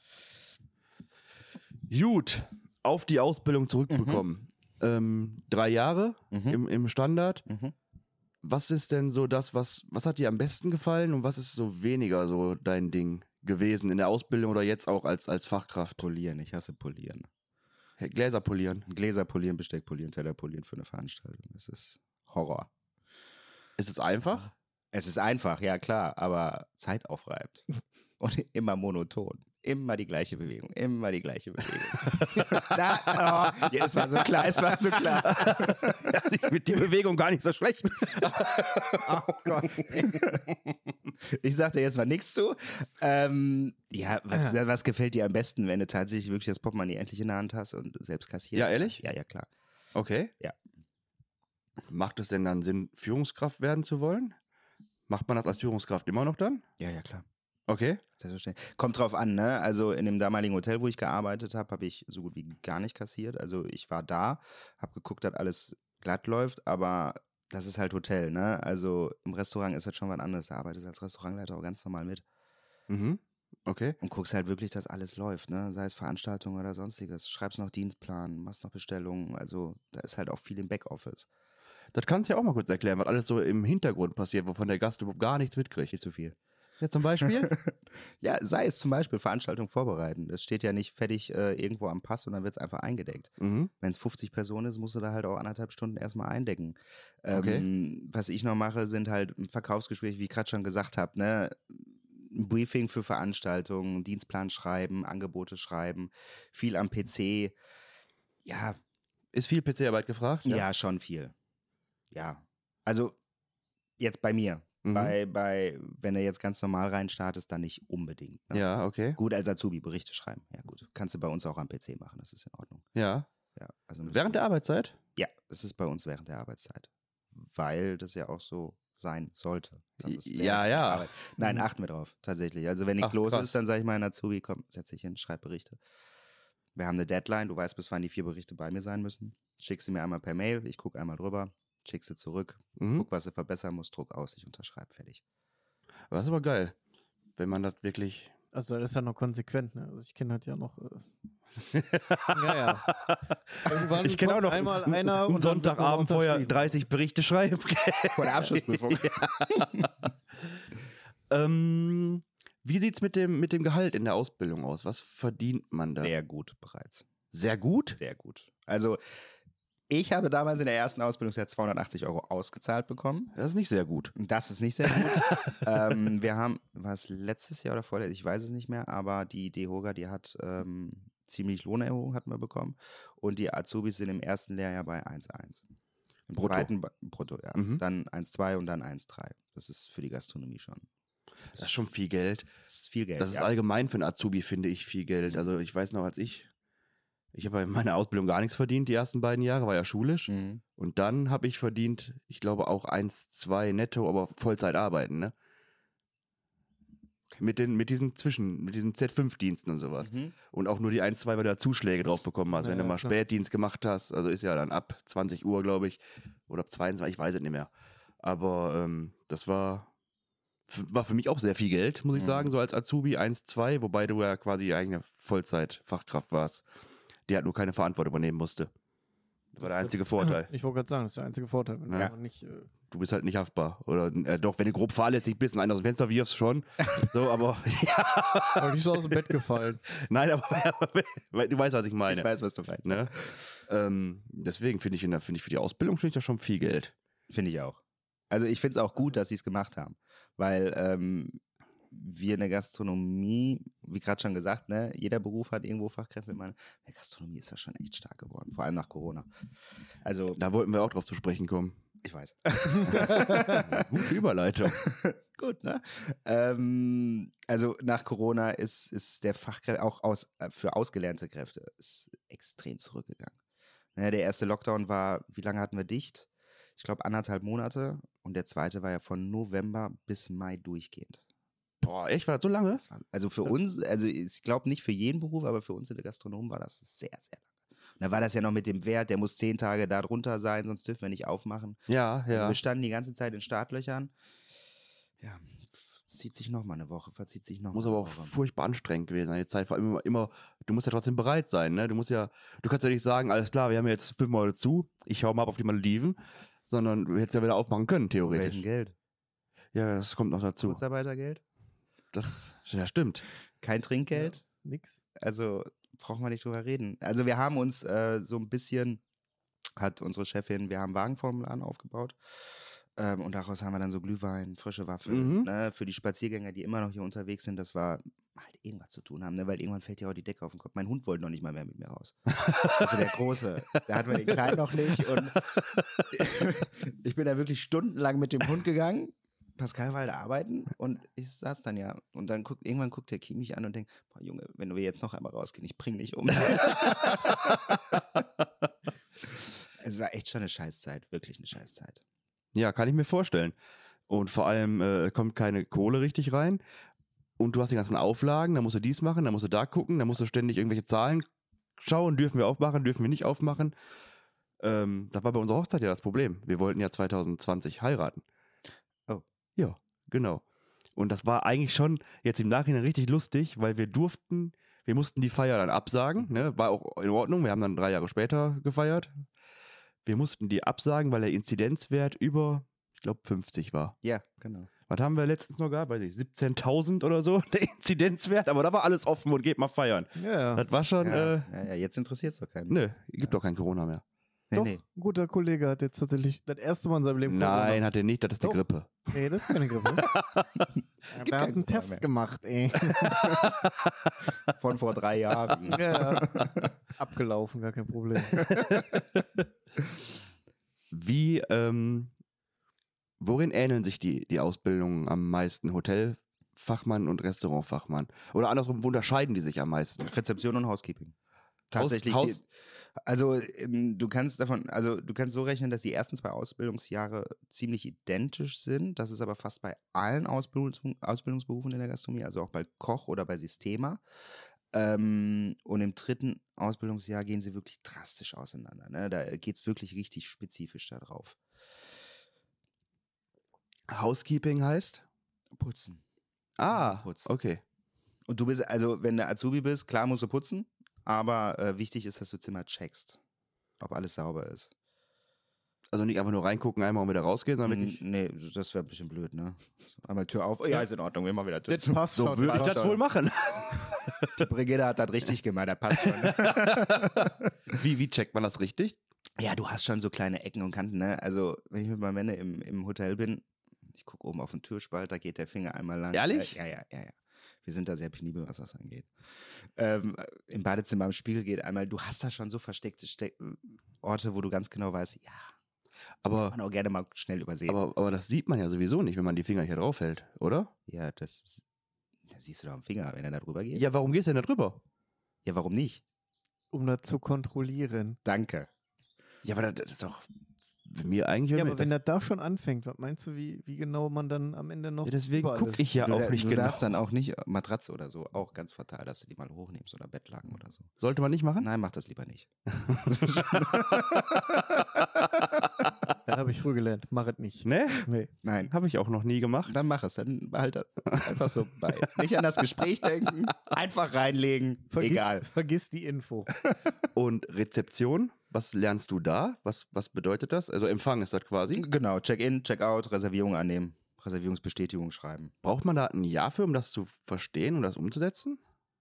ja. Gut, auf die Ausbildung zurückbekommen. Ähm, drei Jahre Mhm. im, im Standard. Mhm. Was ist denn so das, was, was hat dir am besten gefallen und was ist so weniger so dein Ding gewesen in der Ausbildung oder jetzt auch als, als Fachkraft? Polieren, ich hasse Polieren. Gläser polieren. Gläser polieren, Besteck polieren, Teller polieren für eine Veranstaltung. Das ist Horror. Ist es einfach? Es ist einfach, ja klar, aber zeitaufreibend. Und immer monoton. Immer die gleiche Bewegung. Immer die gleiche Bewegung. Na, oh, ja, es war so klar, es war so klar. Ja, die, die Bewegung gar nicht so schlecht. Oh Gott. Ich sag dir jetzt mal nichts zu. Ähm, ja, was, Ah. was gefällt dir am besten, wenn du tatsächlich wirklich das Portemonnaie endlich in der Hand hast und selbst kassierst? Ja, ehrlich? Ja, ja, klar. Okay. Ja. Macht es denn dann Sinn, Führungskraft werden zu wollen? Macht man das als Führungskraft immer noch dann? Ja, ja, klar. Okay. Selbstverständlich. Kommt drauf an, ne? Also in dem damaligen Hotel, wo ich gearbeitet habe, habe ich so gut wie gar nicht kassiert. Also ich war da, habe geguckt, dass alles glatt läuft, aber das ist halt Hotel, ne? Also im Restaurant ist das schon was anderes. Da arbeitest du als Restaurantleiter auch ganz normal mit. Mhm. Okay. Und guckst halt wirklich, dass alles läuft, ne? Sei es Veranstaltungen oder sonstiges. Schreibst noch Dienstplan, machst noch Bestellungen. Also da ist halt auch viel im Backoffice. Das kannst du ja auch mal kurz erklären, was alles so im Hintergrund passiert, wovon der Gast überhaupt gar nichts mitkriegt. Viel zu viel. Ja, zum Beispiel? Ja, sei es zum Beispiel Veranstaltung vorbereiten. Das steht ja nicht fertig äh, irgendwo am Pass und dann wird es einfach eingedeckt. Mhm. Wenn es fünfzig Personen ist, musst du da halt auch anderthalb Stunden erstmal eindecken. Okay. Ähm, was ich noch mache, sind halt Verkaufsgespräche, wie ich gerade schon gesagt habe, ne? Ein Briefing für Veranstaltungen, Dienstplan schreiben, Angebote schreiben, viel am P C. Ja, Ist viel P C-Arbeit gefragt? ja, schon viel. Ja. Also jetzt bei mir. Mhm. Bei, bei, wenn du jetzt ganz normal rein startest, dann nicht unbedingt. Ne? Ja, okay. Gut, als Azubi Berichte schreiben. Ja, gut. Kannst du bei uns auch am P C machen, das ist in Ordnung. Ja. Ja, also müssen- Während der Arbeitszeit? Ja, das ist bei uns während der Arbeitszeit. Weil das ja auch so sein sollte. dass es Ja, während der ja. Arbeit- Nein, Mhm. achten wir drauf, tatsächlich. Also wenn nichts Ach, los krass. ist, dann sage ich meinen Azubi, komm, setz dich hin, schreib Berichte. Wir haben eine Deadline, du weißt, bis wann die vier Berichte bei mir sein müssen. Schick sie mir einmal per Mail, ich gucke einmal drüber, schick sie zurück, Mhm. guck, was sie verbessern muss, druck aus, ich unterschreibe, fertig. Aber das ist aber geil, wenn man das wirklich... Also das ist ja noch konsequent, ne? Also ich kenne halt ja noch. Äh, ja, ja. Irgendwann Ich kenne auch kommt noch einmal einen, einer einen und dann wird man Sonntagabend vorher unterschrieben. dreißig Berichte schreiben. Vor der Abschlussprüfung. ähm, wie sieht es mit dem, mit dem Gehalt in der Ausbildung aus? Was verdient man da? Sehr gut bereits. Sehr gut? Sehr gut. Also ich habe damals in der ersten Ausbildungsjahr zweihundertachtzig Euro ausgezahlt bekommen. Das ist nicht sehr gut. Das ist nicht sehr gut. ähm, wir haben, war es letztes Jahr oder vorletztes, ich weiß es nicht mehr, aber die DEHOGA, die hat ähm, ziemlich Lohnerhöhung hatten wir bekommen. Und die Azubis sind im ersten Lehrjahr bei eins Komma eins. Im Brutto. zweiten bei- Brutto, ja. Mhm. Dann eins Komma zwei und dann eins Komma drei. Das ist für die Gastronomie schon. Das ist schon viel Geld. Das ist viel Geld. Das ist ja. allgemein für einen Azubi, finde ich, viel Geld. Also ich weiß noch, als ich, ich habe in meiner Ausbildung gar nichts verdient, die ersten beiden Jahre, war ja schulisch. Mhm. Und dann habe ich verdient, ich glaube auch eins, zwei netto, aber Vollzeit arbeiten, ne? Mit, den, mit diesen Zwischen, mit diesen Z fünf Diensten und sowas. Mhm. Und auch nur die eins, zwei, weil du da Zuschläge drauf bekommen hast, Ja, wenn du ja, mal klar. Spätdienst gemacht hast. Also ist ja dann ab zwanzig Uhr, glaube ich. Oder ab zweiundzwanzig, ich weiß es nicht mehr. Aber ähm, das war, f- war für mich auch sehr viel Geld, muss ich Mhm. sagen, so als Azubi eins, zwei, wobei du ja quasi eigene Vollzeit-Fachkraft warst, die halt nur keine Verantwortung übernehmen musste. Das war der einzige Vorteil. Ich wollte gerade sagen, das ist der einzige Vorteil. Wenn Ja. man nicht, äh, Du bist halt nicht haftbar. Oder äh, doch, wenn du grob fahrlässig bist und einen aus dem Fenster wirfst, schon. So, aber ja. aber nicht so aus dem Bett gefallen. Nein, aber weil du weißt, was ich meine. Ich weiß, was du meinst. Ne? Ähm, deswegen finde ich, in der- finde ich für die Ausbildung finde ich das schon viel Geld. Finde ich auch. Also ich finde es auch gut, dass sie es gemacht haben. Weil ähm, wir in der Gastronomie, wie gerade schon gesagt, ne, jeder Beruf hat irgendwo Fachkräfte. Ich meine, in der Gastronomie ist das schon echt stark geworden. Vor allem nach Corona. Also, Da wollten wir auch drauf zu sprechen kommen. ich weiß. Gute Überleitung. Gut, ne? Ähm, also nach Corona ist, ist der Fachkräfte, auch aus, äh, für ausgelernte Kräfte, ist extrem zurückgegangen. Ne, der erste Lockdown war, wie lange hatten wir dicht? Ich glaube anderthalb Monate. Und der zweite war ja von November bis Mai durchgehend. Boah, echt? War das so lange? Das war, also für uns, also ich glaube nicht für jeden Beruf, aber für uns in der Gastronomie war das sehr, sehr lange. Und da war das ja noch mit dem Wert, der muss zehn Tage da drunter sein, sonst dürfen wir nicht aufmachen. Ja, Also ja. wir standen die ganze Zeit in Startlöchern. Ja, zieht sich noch mal eine Woche, verzieht sich noch Muss mal aber eine auch Woche. furchtbar anstrengend gewesen sein. Die Zeit vor allem immer, immer, du musst ja trotzdem bereit sein, ne? Du musst ja, du kannst ja nicht sagen, alles klar, wir haben jetzt fünf Monate zu, ich hau mal ab auf die Malediven, sondern du hättest ja wieder aufmachen können, Welchen theoretisch. Geld? Ja, das kommt noch dazu. Kurzarbeitergeld? Das, ja, stimmt. Kein Trinkgeld? Nix. Also brauchen wir nicht drüber reden. Also wir haben uns äh, so ein bisschen, hat unsere Chefin, wir haben Wagenformularen aufgebaut. Ähm, und daraus haben wir dann so Glühwein, frische Waffeln. Mhm. Ne, für die Spaziergänger, die immer noch hier unterwegs sind, das war halt irgendwas zu tun haben, ne? Weil irgendwann fällt ja auch die Decke auf den Kopf. Mein Hund wollte noch nicht mal mehr mit mir raus. Das war der Große. Da hatten wir den Kleinen noch nicht. Und ich bin da wirklich stundenlang mit dem Hund gegangen. Pascal war halt arbeiten und ich saß dann ja. Und dann guckt, irgendwann guckt der Ki mich an und denkt, boah Junge, wenn wir jetzt noch einmal rausgehen, ich bring dich um. Es war echt schon eine Scheißzeit, wirklich eine Scheißzeit. Ja, kann ich mir vorstellen. Und vor allem äh, kommt keine Kohle richtig rein. Und du hast die ganzen Auflagen, dann musst du dies machen, dann musst du da gucken, dann musst du ständig irgendwelche Zahlen schauen, dürfen wir aufmachen, dürfen wir nicht aufmachen. Ähm, das war bei unserer Hochzeit ja das Problem. Wir wollten ja zwanzig zwanzig heiraten. Oh. Ja, genau. Und das war eigentlich schon jetzt im Nachhinein richtig lustig, weil wir durften, wir mussten die Feier dann absagen, ne? War auch in Ordnung, wir haben dann drei Jahre später gefeiert. Wir mussten die absagen, weil der Inzidenzwert über, ich glaube, fünfzig war. Ja, genau. Was haben wir letztens noch gehabt? Weiß ich, siebzehntausend oder so, der Inzidenzwert, aber da war alles offen und geht mal feiern. Ja, Das war schon, Ja, äh, ja, ja, jetzt interessiert es doch keinen. nö, gibt doch kein Corona mehr. Nee, doch, nee. ein guter Kollege hat jetzt tatsächlich das erste Mal in seinem Leben Nein, hat er nicht, das ist die Doch. Grippe. Nee, das ist keine Grippe. gibt Der hat kein einen Corona Test mehr. gemacht, ey. Von vor drei Jahren. Ja, ja. Abgelaufen, gar kein Problem. Wie, ähm, worin ähneln sich die, die Ausbildungen am meisten? Hotelfachmann und Restaurantfachmann? Oder andersrum, wo unterscheiden die sich am meisten? Rezeption und Housekeeping. Tatsächlich. Haus- die, also ähm, du kannst davon, also du kannst so rechnen, dass die ersten zwei Ausbildungsjahre ziemlich identisch sind. Das ist aber fast bei allen Ausbildungs Ausbildungsberufen in der Gastronomie, also auch bei Koch oder bei Systema. Ähm, und im dritten Ausbildungsjahr gehen sie wirklich drastisch auseinander. Ne? Da geht es wirklich richtig spezifisch darauf. Housekeeping heißt? Putzen. Ah, Putzen. okay. Und du bist, also wenn du Azubi bist, klar musst du putzen, aber äh, wichtig ist, dass du Zimmer checkst, ob alles sauber ist. Also nicht einfach nur reingucken, einmal und wieder rausgehen, sondern Mm, wirklich. Nee, das wäre ein bisschen blöd, ne? Einmal Tür auf, oh, ja, ist in Ordnung, wir machen wieder Tür Das zu. passt So schon. würde ich passt das schon. wohl machen. Die Brigitte hat das richtig gemacht, das passt schon. Wie, wie checkt man das richtig? Ja, du hast schon so kleine Ecken und Kanten, ne? Also, wenn ich mit meiner Männer im, im Hotel bin, ich gucke oben auf den Türspalt, da geht der Finger einmal lang. Ehrlich? Äh, ja, ja, ja, ja. Wir sind da sehr penibel, was das angeht. Ähm, Im Badezimmer am Spiegel geht einmal, du hast da schon so versteckte Ste Orte, wo du ganz genau weißt, ja, Aber, kann man auch gerne mal schnell übersehen. aber, aber das sieht man ja sowieso nicht, wenn man die Finger hier draufhält, oder? ja, das, ist- das siehst du doch am Finger, wenn er da drüber geht. Ja, warum gehst du denn da drüber? Ja, warum nicht? Um das zu kontrollieren. Danke. Ja, aber das ist doch bei mir eigentlich. Ja, wenn aber wenn das, das da schon anfängt, was meinst du, wie, wie genau man dann am Ende noch. ja, deswegen überall gucke ist? ich ja du auch da- nicht du genau. darfst dann auch nicht äh, Matratze oder so, auch ganz fatal, dass du die mal hochnimmst oder Bettlaken oder so. Sollte man nicht machen? Nein, mach das lieber nicht. Das habe ich früh gelernt. Mach es nicht. Ne? Nee. Nein. Habe ich auch noch nie gemacht. Dann mach es, dann behalt das einfach so bei. Nicht an das Gespräch denken, einfach reinlegen, Vergiss, egal. Vergiss die Info. Und Rezeption, was lernst du da? Was, was bedeutet das? Also Empfang ist das quasi. Genau, Check-in, Check-out, Reservierung annehmen, Reservierungsbestätigung schreiben. Braucht man da ein Jahr für, um das zu verstehen und das umzusetzen?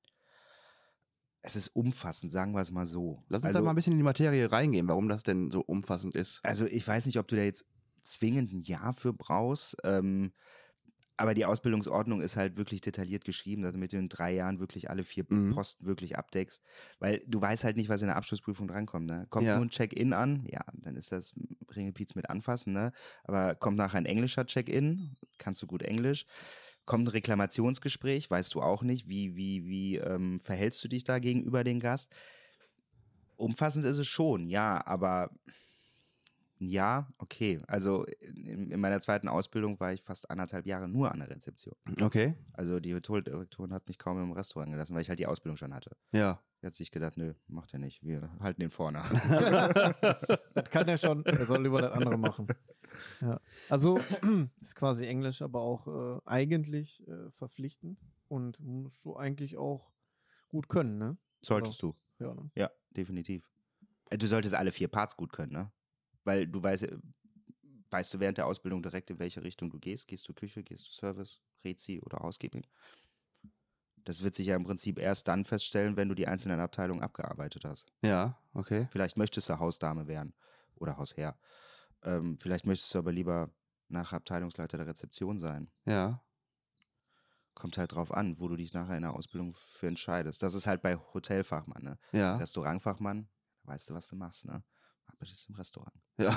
Es ist umfassend, sagen wir es mal so. Lass uns also, da mal ein bisschen in die Materie reingehen, warum das denn so umfassend ist. Also ich weiß nicht, ob du da jetzt zwingend ein Jahr für brauchst, ähm, aber die Ausbildungsordnung ist halt wirklich detailliert geschrieben, damit du in drei Jahren wirklich alle vier Mhm. Posten wirklich abdeckst, weil du weißt halt nicht, was in der Abschlussprüfung drankommt. Ne? Kommt Ja. nur ein Check-in an, ja, dann ist das Ringepiez mit anfassen, ne? Aber kommt nachher ein englischer Check-in, kannst du gut Englisch, kommt ein Reklamationsgespräch, weißt du auch nicht, wie, wie, wie ähm, verhältst du dich da gegenüber dem Gast? Umfassend ist es schon, ja, aber ja, okay. Also in, in meiner zweiten Ausbildung war ich fast anderthalb Jahre nur an der Rezeption. Okay. Also die Hoteldirektorin hat mich kaum im Restaurant gelassen, weil ich halt die Ausbildung schon hatte. Ja. Die hat sich gedacht, nö, macht er nicht, wir halten den vorne. Das kann er schon. Er soll lieber das andere machen. Ja. Also ist quasi Englisch, aber auch äh, eigentlich äh, verpflichtend und musst du eigentlich auch gut können, ne? Solltest du. Ja, ne? Ja, definitiv. Äh, Du solltest alle vier Parts gut können, ne? Weil du weißt, äh, weißt du während der Ausbildung direkt, in welche Richtung du gehst. Gehst du Küche, gehst du Service, Rezi oder Housekeeping? Das wird sich ja im Prinzip erst dann feststellen, wenn du die einzelnen Abteilungen abgearbeitet hast. Ja, okay. Vielleicht möchtest du Hausdame werden oder Hausherr. Ähm, vielleicht möchtest du aber lieber nachher Abteilungsleiter der Rezeption sein. Ja. Kommt halt drauf an, wo du dich nachher in der Ausbildung für entscheidest. Das ist halt bei Hotelfachmann, ne? Ja. Restaurantfachmann, weißt du, was du machst, ne? Arbeitest im Restaurant. Ja.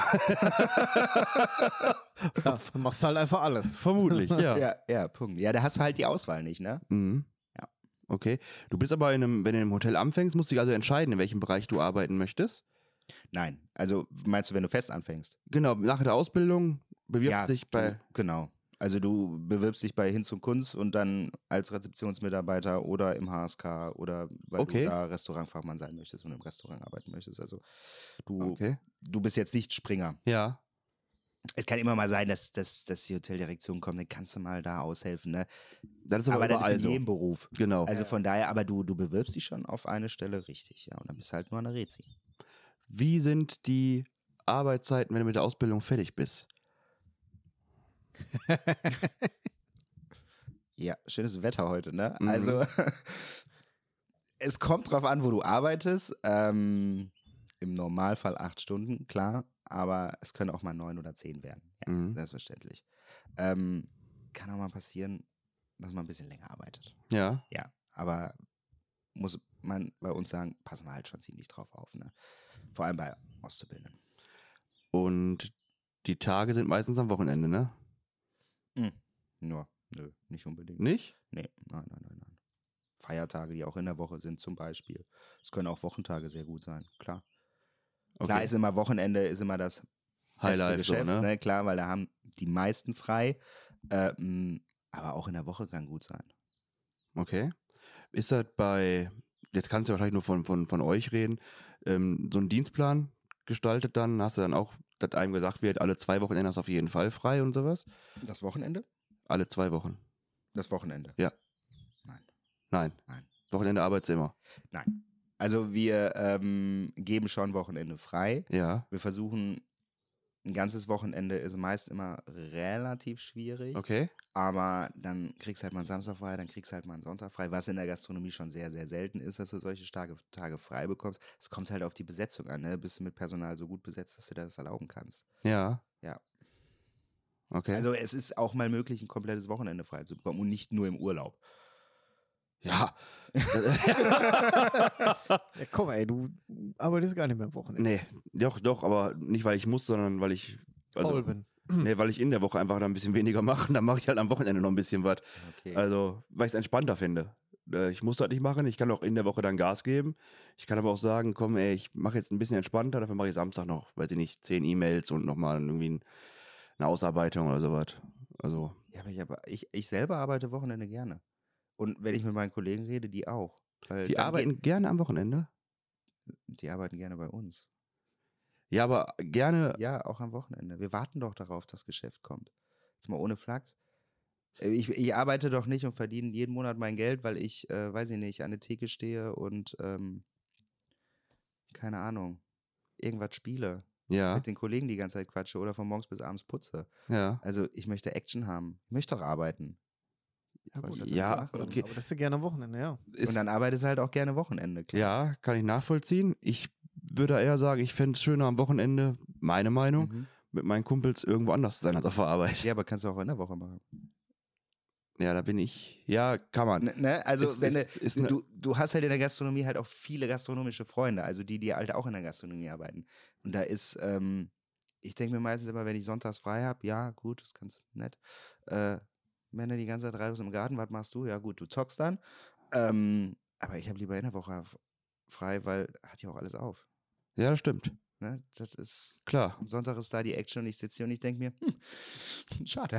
Ja, du machst halt einfach alles. Vermutlich, ja. Ja, ja, Punkt. Ja, da hast du halt die Auswahl nicht, ne? Mhm. Ja. Okay. Du bist aber in einem, wenn du im Hotel anfängst, musst du dich also entscheiden, in welchem Bereich du arbeiten möchtest. Nein. Also meinst du, wenn du fest anfängst? Genau, nach der Ausbildung bewirbst Ja, dich du, bei. genau. Also du bewirbst dich bei Hinz und Kunst und dann als Rezeptionsmitarbeiter oder im H S K oder weil Okay. du da Restaurantfachmann sein möchtest und im Restaurant arbeiten möchtest. Also du, Okay. du bist jetzt nicht Springer. Ja. Es kann immer mal sein, dass, dass, dass die Hoteldirektion kommt, dann kannst du mal da aushelfen. Ne? Das ist aber, Aber das ist überall in so. jedem Beruf. Genau. Also Ja. von daher, aber du, du bewirbst dich schon auf eine Stelle richtig, ja. Und dann bist du halt nur an der Rezi. Wie sind die Arbeitszeiten, wenn du mit der Ausbildung fertig bist? Ja, schönes Wetter heute, ne? Mhm. Also es kommt drauf an, wo du arbeitest. Ähm, Im Normalfall acht Stunden, klar, aber es können auch mal neun oder zehn werden. Ja, Mhm. selbstverständlich. Ähm, kann auch mal passieren, dass man ein bisschen länger arbeitet. Ja. Ja, aber muss man bei uns sagen, passen wir halt schon ziemlich drauf auf, ne? Vor allem bei Auszubildenden. Und die Tage sind meistens am Wochenende, ne? Hm. Nur, nö, nicht unbedingt. Nicht? Nee, nein, nein, nein, nein. Feiertage, die auch in der Woche sind zum Beispiel. Es können auch Wochentage sehr gut sein, klar. Okay. Klar ist immer Wochenende, ist immer das beste Highlife so, Geschäft, ne? ne? Klar, weil da haben die meisten frei. Ähm, aber auch in der Woche kann gut sein. Okay. Ist das bei, jetzt kannst du wahrscheinlich nur von, von, von euch reden, ähm, so ein Dienstplan gestaltet dann? Hast du dann auch, dass einem gesagt wird, alle zwei Wochenende hast du auf jeden Fall frei und sowas? Das Wochenende? Alle zwei Wochen. Das Wochenende. Ja. Nein. Nein. Nein. Wochenende arbeitest du immer. Nein. Also wir ähm, geben schon Wochenende frei. Ja. Wir versuchen, ein ganzes Wochenende ist meist immer relativ schwierig. Okay. Aber dann kriegst du halt mal einen Samstag frei, dann kriegst du halt mal einen Sonntag frei, was in der Gastronomie schon sehr, sehr selten ist, dass du solche Tage, Tage frei bekommst. Es kommt halt auf die Besetzung an, ne? Bist du mit Personal so gut besetzt, dass du dir das erlauben kannst. Ja. Ja. Okay. Also es ist auch mal möglich, ein komplettes Wochenende frei zu bekommen und nicht nur im Urlaub. ja. Ja, komm, ey, du arbeitest gar nicht mehr am Wochenende. Nee, doch, doch, aber nicht, weil ich muss, sondern weil ich. Also, Faul bin. nee, weil ich in der Woche einfach dann ein bisschen weniger mache und dann mache ich halt am Wochenende noch ein bisschen was. Okay. Also, weil ich es entspannter finde. Äh, Ich muss das nicht machen, ich kann auch in der Woche dann Gas geben. Ich kann aber auch sagen, komm, ey, ich mache jetzt ein bisschen entspannter, dafür mache ich Samstag noch, weiß ich nicht, zehn E-Mails und nochmal irgendwie ein, eine Ausarbeitung oder sowas. Also, Ja, aber ich, aber ich, ich selber arbeite Wochenende gerne. Und wenn ich mit meinen Kollegen rede, die auch. Weil die dann arbeiten gerne am Wochenende? geht- die arbeiten gerne bei uns. Ja, aber gerne. Ja, auch am Wochenende. Wir warten doch darauf, dass Geschäft kommt. Jetzt mal ohne Flachs. Äh, Ich, ich arbeite doch nicht und verdiene jeden Monat mein Geld, weil ich, äh, weiß ich nicht, an der Theke stehe und, ähm, keine Ahnung, irgendwas spiele. Ja, Mit den Kollegen die ganze Zeit quatsche oder von morgens bis abends putze. ja. Also ich möchte Action haben. Ich möchte doch arbeiten. Ja, Was gut, soll ich ja, machen? Dann okay. arbeitest du gerne am Wochenende, ja. Ist, Und dann arbeitest du halt auch gerne Wochenende, klar. ja, kann ich nachvollziehen. Ich würde eher sagen, ich fände es schöner am Wochenende, meine Meinung, Mhm. mit meinen Kumpels irgendwo anders zu sein als auf der Arbeit. Ja, aber kannst du auch in der Woche machen. Ja, da bin ich. Ja, kann man. Ne, ne? Also Ist- wenn ist- du, ist ne- du, du hast halt in der Gastronomie halt auch viele gastronomische Freunde, also die, die halt auch in der Gastronomie arbeiten. Und da ist, ähm, ich denke mir meistens immer, wenn ich sonntags frei habe, ja, gut, das ist ganz nett. Äh, wenn du die ganze Zeit reitest im Garten, was machst du? Ja, gut, du zockst dann. Ähm, aber ich habe lieber in der Woche f- frei, weil hat ja auch alles auf. Ja, das stimmt. Ne? Das ist. Klar. Am Sonntag ist da die Action und ich sitze hier und ich denke mir, hm, schade.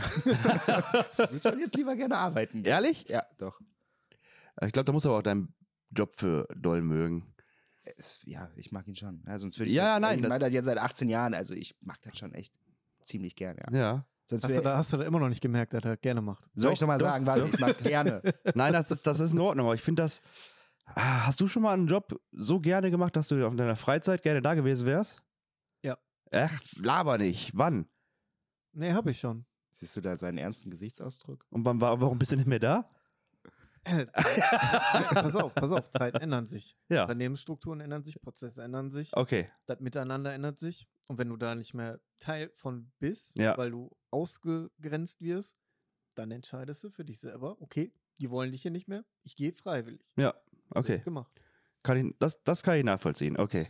Ich würde halt jetzt lieber gerne arbeiten. Ehrlich? Ja, doch. Ich glaube, da musst du aber auch deinen Job für doll mögen. Es- Ja, ich mag ihn schon. Ja, sonst würde ich. Ja, nein, Ich das- mache das jetzt seit achtzehn Jahren, also ich mag das schon echt ziemlich gern, ja. Ja. Sonst Hast du, wär, da, hast du da immer noch nicht gemerkt, dass er gerne macht. soll ich Doch, doch mal doch, sagen, warte, ich mach's gerne. Nein, das, ist- das ist in Ordnung, aber ich finde das. Ah, Hast du schon mal einen Job so gerne gemacht, dass du auf deiner Freizeit gerne da gewesen wärst? Ja. Ach, laber nicht. Wann? Nee, hab ich schon. Siehst du da seinen ernsten Gesichtsausdruck? Und wann war, warum bist du nicht mehr da? Äh, pass auf, pass auf, Zeiten ändern sich. Ja. Unternehmensstrukturen ändern sich, Prozesse ändern sich, Okay. das Miteinander ändert sich. Und wenn du da nicht mehr Teil von bist, Ja. weil du ausgegrenzt wirst, dann entscheidest du für dich selber, okay, die wollen dich hier nicht mehr, ich gehe freiwillig. Ja, okay. Wird's gemacht. Kann ich, das, das kann ich nachvollziehen. Okay.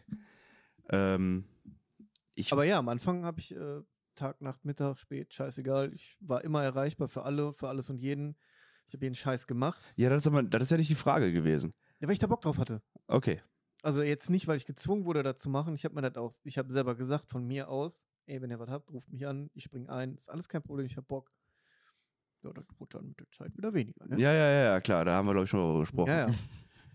Ähm, ich, Aber ja, am Anfang habe ich äh, Tag, Nacht, Mittag, spät, scheißegal. Ich war immer erreichbar für alle, für alles und jeden. Ich habe jeden Scheiß gemacht, ja, das ist, aber, das ist ja nicht die Frage gewesen. ja, weil ich da Bock drauf hatte. Okay. Also jetzt nicht, weil ich gezwungen wurde, das zu machen. Ich habe mir das auch, ich habe selber gesagt von mir aus, ey, wenn ihr was habt, ruft mich an, ich spring ein, ist alles kein Problem, ich hab Bock. Ja, das wurde dann mit der Zeit wieder weniger, ne? Ja, ja, ja, ja, klar, da haben wir, glaube ich, schon darüber gesprochen. Ja, ja.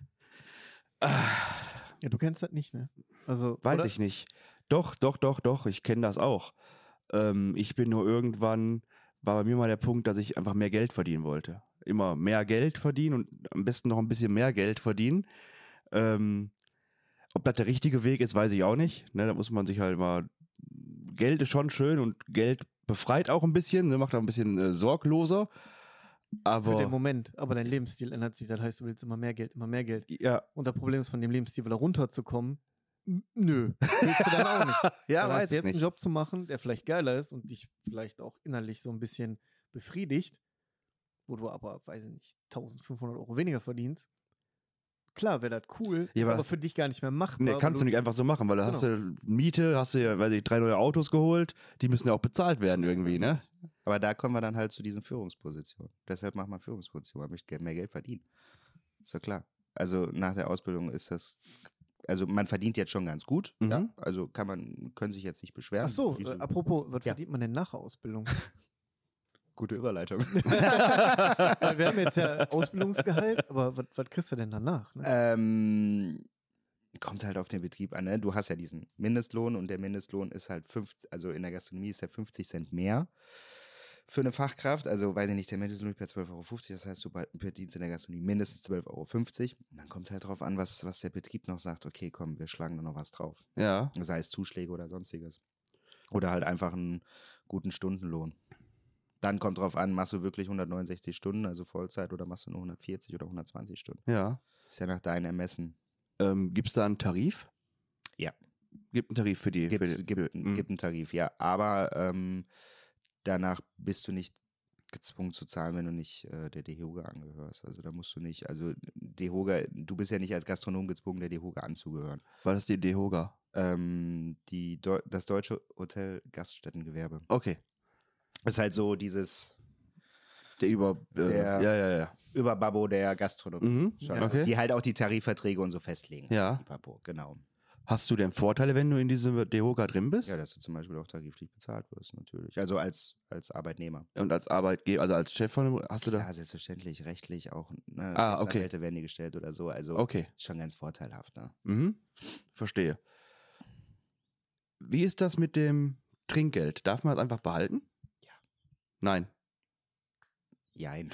Ah, Ja, du kennst das nicht, ne? Also, weiß oder? ich nicht. Doch, doch, doch, doch, ich kenne das auch. Ähm, ich bin nur irgendwann, war bei mir mal der Punkt, dass ich einfach mehr Geld verdienen wollte. Immer mehr Geld verdienen und am besten noch ein bisschen mehr Geld verdienen. Ähm, ob das der richtige Weg ist, weiß ich auch nicht. Ne, da muss man sich halt mal. Geld ist schon schön und Geld befreit auch ein bisschen, ne, macht auch ein bisschen äh, sorgloser. Aber Für den Moment, aber dein Lebensstil ändert sich. Das heißt, du willst immer mehr Geld, immer mehr Geld. ja, Und das Problem ist, von dem Lebensstil wieder runterzukommen, n- nö, willst du dann auch nicht. ja, Dann weiß hast du ich jetzt einen nicht. Job zu machen, der vielleicht geiler ist und dich vielleicht auch innerlich so ein bisschen befriedigt, wo du aber, weiß ich nicht, eintausendfünfhundert Euro weniger verdienst. Klar, wäre das cool, Ja, ist aber aber das- für dich gar nicht mehr machbar. Nee, weil kannst du nicht einfach so machen, weil da hast du Miete, hast du ja, weiß ich, drei neue Autos geholt, die müssen ja auch bezahlt werden irgendwie, ne? Aber da kommen wir dann halt zu diesen Führungspositionen. Deshalb macht man Führungspositionen, man möchte mehr Geld verdienen. Ist ja klar. Also nach der Ausbildung ist das, also man verdient jetzt schon ganz gut, Mhm. ja, also kann man, können sich jetzt nicht beschweren. Ach so, Diese- äh, apropos, was Ja. verdient man denn nach der Ausbildung? Gute Überleitung. Weil wir haben jetzt ja Ausbildungsgehalt, aber was, was kriegst du denn danach? Ne? ähm, kommt halt auf den Betrieb an, ne? Du hast ja diesen Mindestlohn und der Mindestlohn ist halt fünfzig, also in der Gastronomie ist der fünfzig Cent mehr für eine Fachkraft. Also weiß ich nicht, der Mindestlohn liegt bei zwölf Euro fünfzig, das heißt, du verdienst in der Gastronomie mindestens zwölf Euro fünfzig. Und dann kommt halt drauf an, was, was der Betrieb noch sagt, okay, komm, wir schlagen da noch was drauf. Ja. Sei es Zuschläge oder sonstiges. Oder halt einfach einen guten Stundenlohn. Dann kommt drauf an, machst du wirklich hundertneunundsechzig Stunden, also Vollzeit, oder machst du nur hundertvierzig oder hundertzwanzig Stunden. Ja. Ist ja nach deinem Ermessen. Ähm, Gibt es da einen Tarif? Ja. Gibt einen Tarif für die. Gibt, für die gibt, für, mhm. gibt einen Tarif, ja. Aber ähm, danach bist du nicht gezwungen zu zahlen, wenn du nicht äh, der DEHOGA angehörst. Also da musst du nicht, also DEHOGA, du bist ja nicht als Gastronom gezwungen, der DEHOGA anzugehören. War das die DEHOGA? Ähm, die Deu das Deutsche Hotel Gaststättengewerbe. Okay. Ist halt so dieses Der über. Äh, Der- ja, ja, ja. Überbabbo der Gastronomie. Mhm. Schon, Ja. Okay. Die halt auch die Tarifverträge und so festlegen. Ja. Pipapo, genau. Hast du denn Vorteile, wenn du in diesem DEHOGA drin bist? Ja, dass du zum Beispiel auch tariflich bezahlt wirst, natürlich. Also als, als Arbeitnehmer. Und als Arbeitgeber, also als Chef von dem, hast du da? Ja, selbstverständlich, rechtlich auch. Ne, Ah, okay. Rechtsanwälte werden dir gestellt oder so. Also Okay. schon ganz vorteilhaft. Ne? Mhm. Verstehe. Wie ist das mit dem Trinkgeld? Darf man das einfach behalten? Ja. Nein. Jein.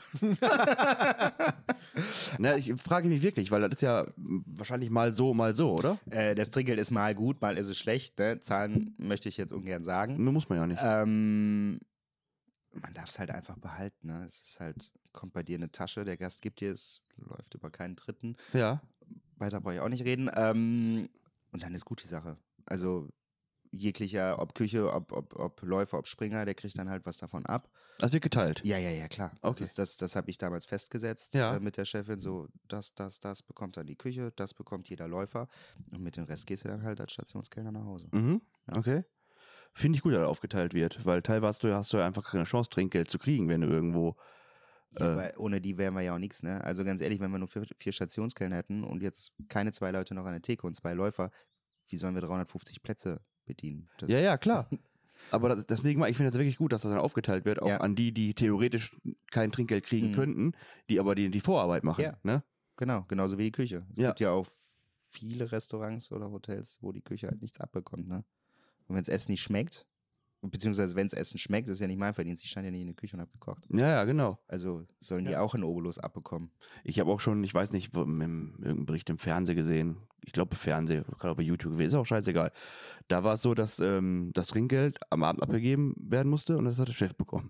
Na, ich frage mich wirklich, weil das ist ja wahrscheinlich mal so, mal so, oder? äh, das Trinkgeld ist mal gut, mal ist es schlecht. Ne? Zahlen möchte ich jetzt ungern sagen. Nur muss man ja nicht. Ähm, man darf es halt einfach behalten. Ne? Es ist halt, kommt bei dir eine Tasche, der Gast gibt dir es, läuft über keinen Dritten. Ja. Weiter brauche ich auch nicht reden. Ähm, und dann ist gut die Sache. Also jeglicher, ob Küche, ob, ob, ob Läufer, ob Springer, der kriegt dann halt was davon ab. Das wird geteilt. Ja, ja, ja, klar. Okay. Das, ist, das, das habe ich damals festgesetzt Ja. äh, mit der Chefin. So, das, das, das bekommt dann die Küche, das bekommt jeder Läufer. Und mit dem Rest gehst du dann halt als Stationskellner nach Hause. Mhm. Ja. Okay. Finde ich gut, dass das aufgeteilt wird, weil teilweise hast du ja einfach keine Chance, Trinkgeld zu kriegen, wenn du irgendwo. Ja, Äh. aber ohne die wären wir ja auch nichts, ne? Also ganz ehrlich, wenn wir nur vier, vier Stationskellner hätten und jetzt keine zwei Leute noch an der Theke und zwei Läufer, wie sollen wir dreihundertfünfzig Plätze bedienen? Das, Ja, ja, klar. Aber das, deswegen, ich finde das wirklich gut, dass das dann aufgeteilt wird, auch Ja. an die, die theoretisch kein Trinkgeld kriegen Mhm. könnten, die aber die, die Vorarbeit machen. Ja. Ne? Genau, genauso wie die Küche. Es Ja. gibt ja auch viele Restaurants oder Hotels, wo die Küche halt nichts abbekommt, ne? Und wenn das Essen nicht schmeckt, beziehungsweise wenn das Essen schmeckt, ist ja nicht mein Verdienst, ich stand ja nicht in der Küche und habe gekocht. Ja, ja, genau. Also sollen die Ja. auch einen Obolus abbekommen. Ich habe auch schon, ich weiß nicht, wo- im, im, irgendeinen Bericht im Fernsehen gesehen, ich glaube Fernsehen, gerade bei YouTube gewesen, ist auch scheißegal. Da war es so, dass ähm, das Trinkgeld am Abend abgegeben werden musste und das hat der Chef bekommen.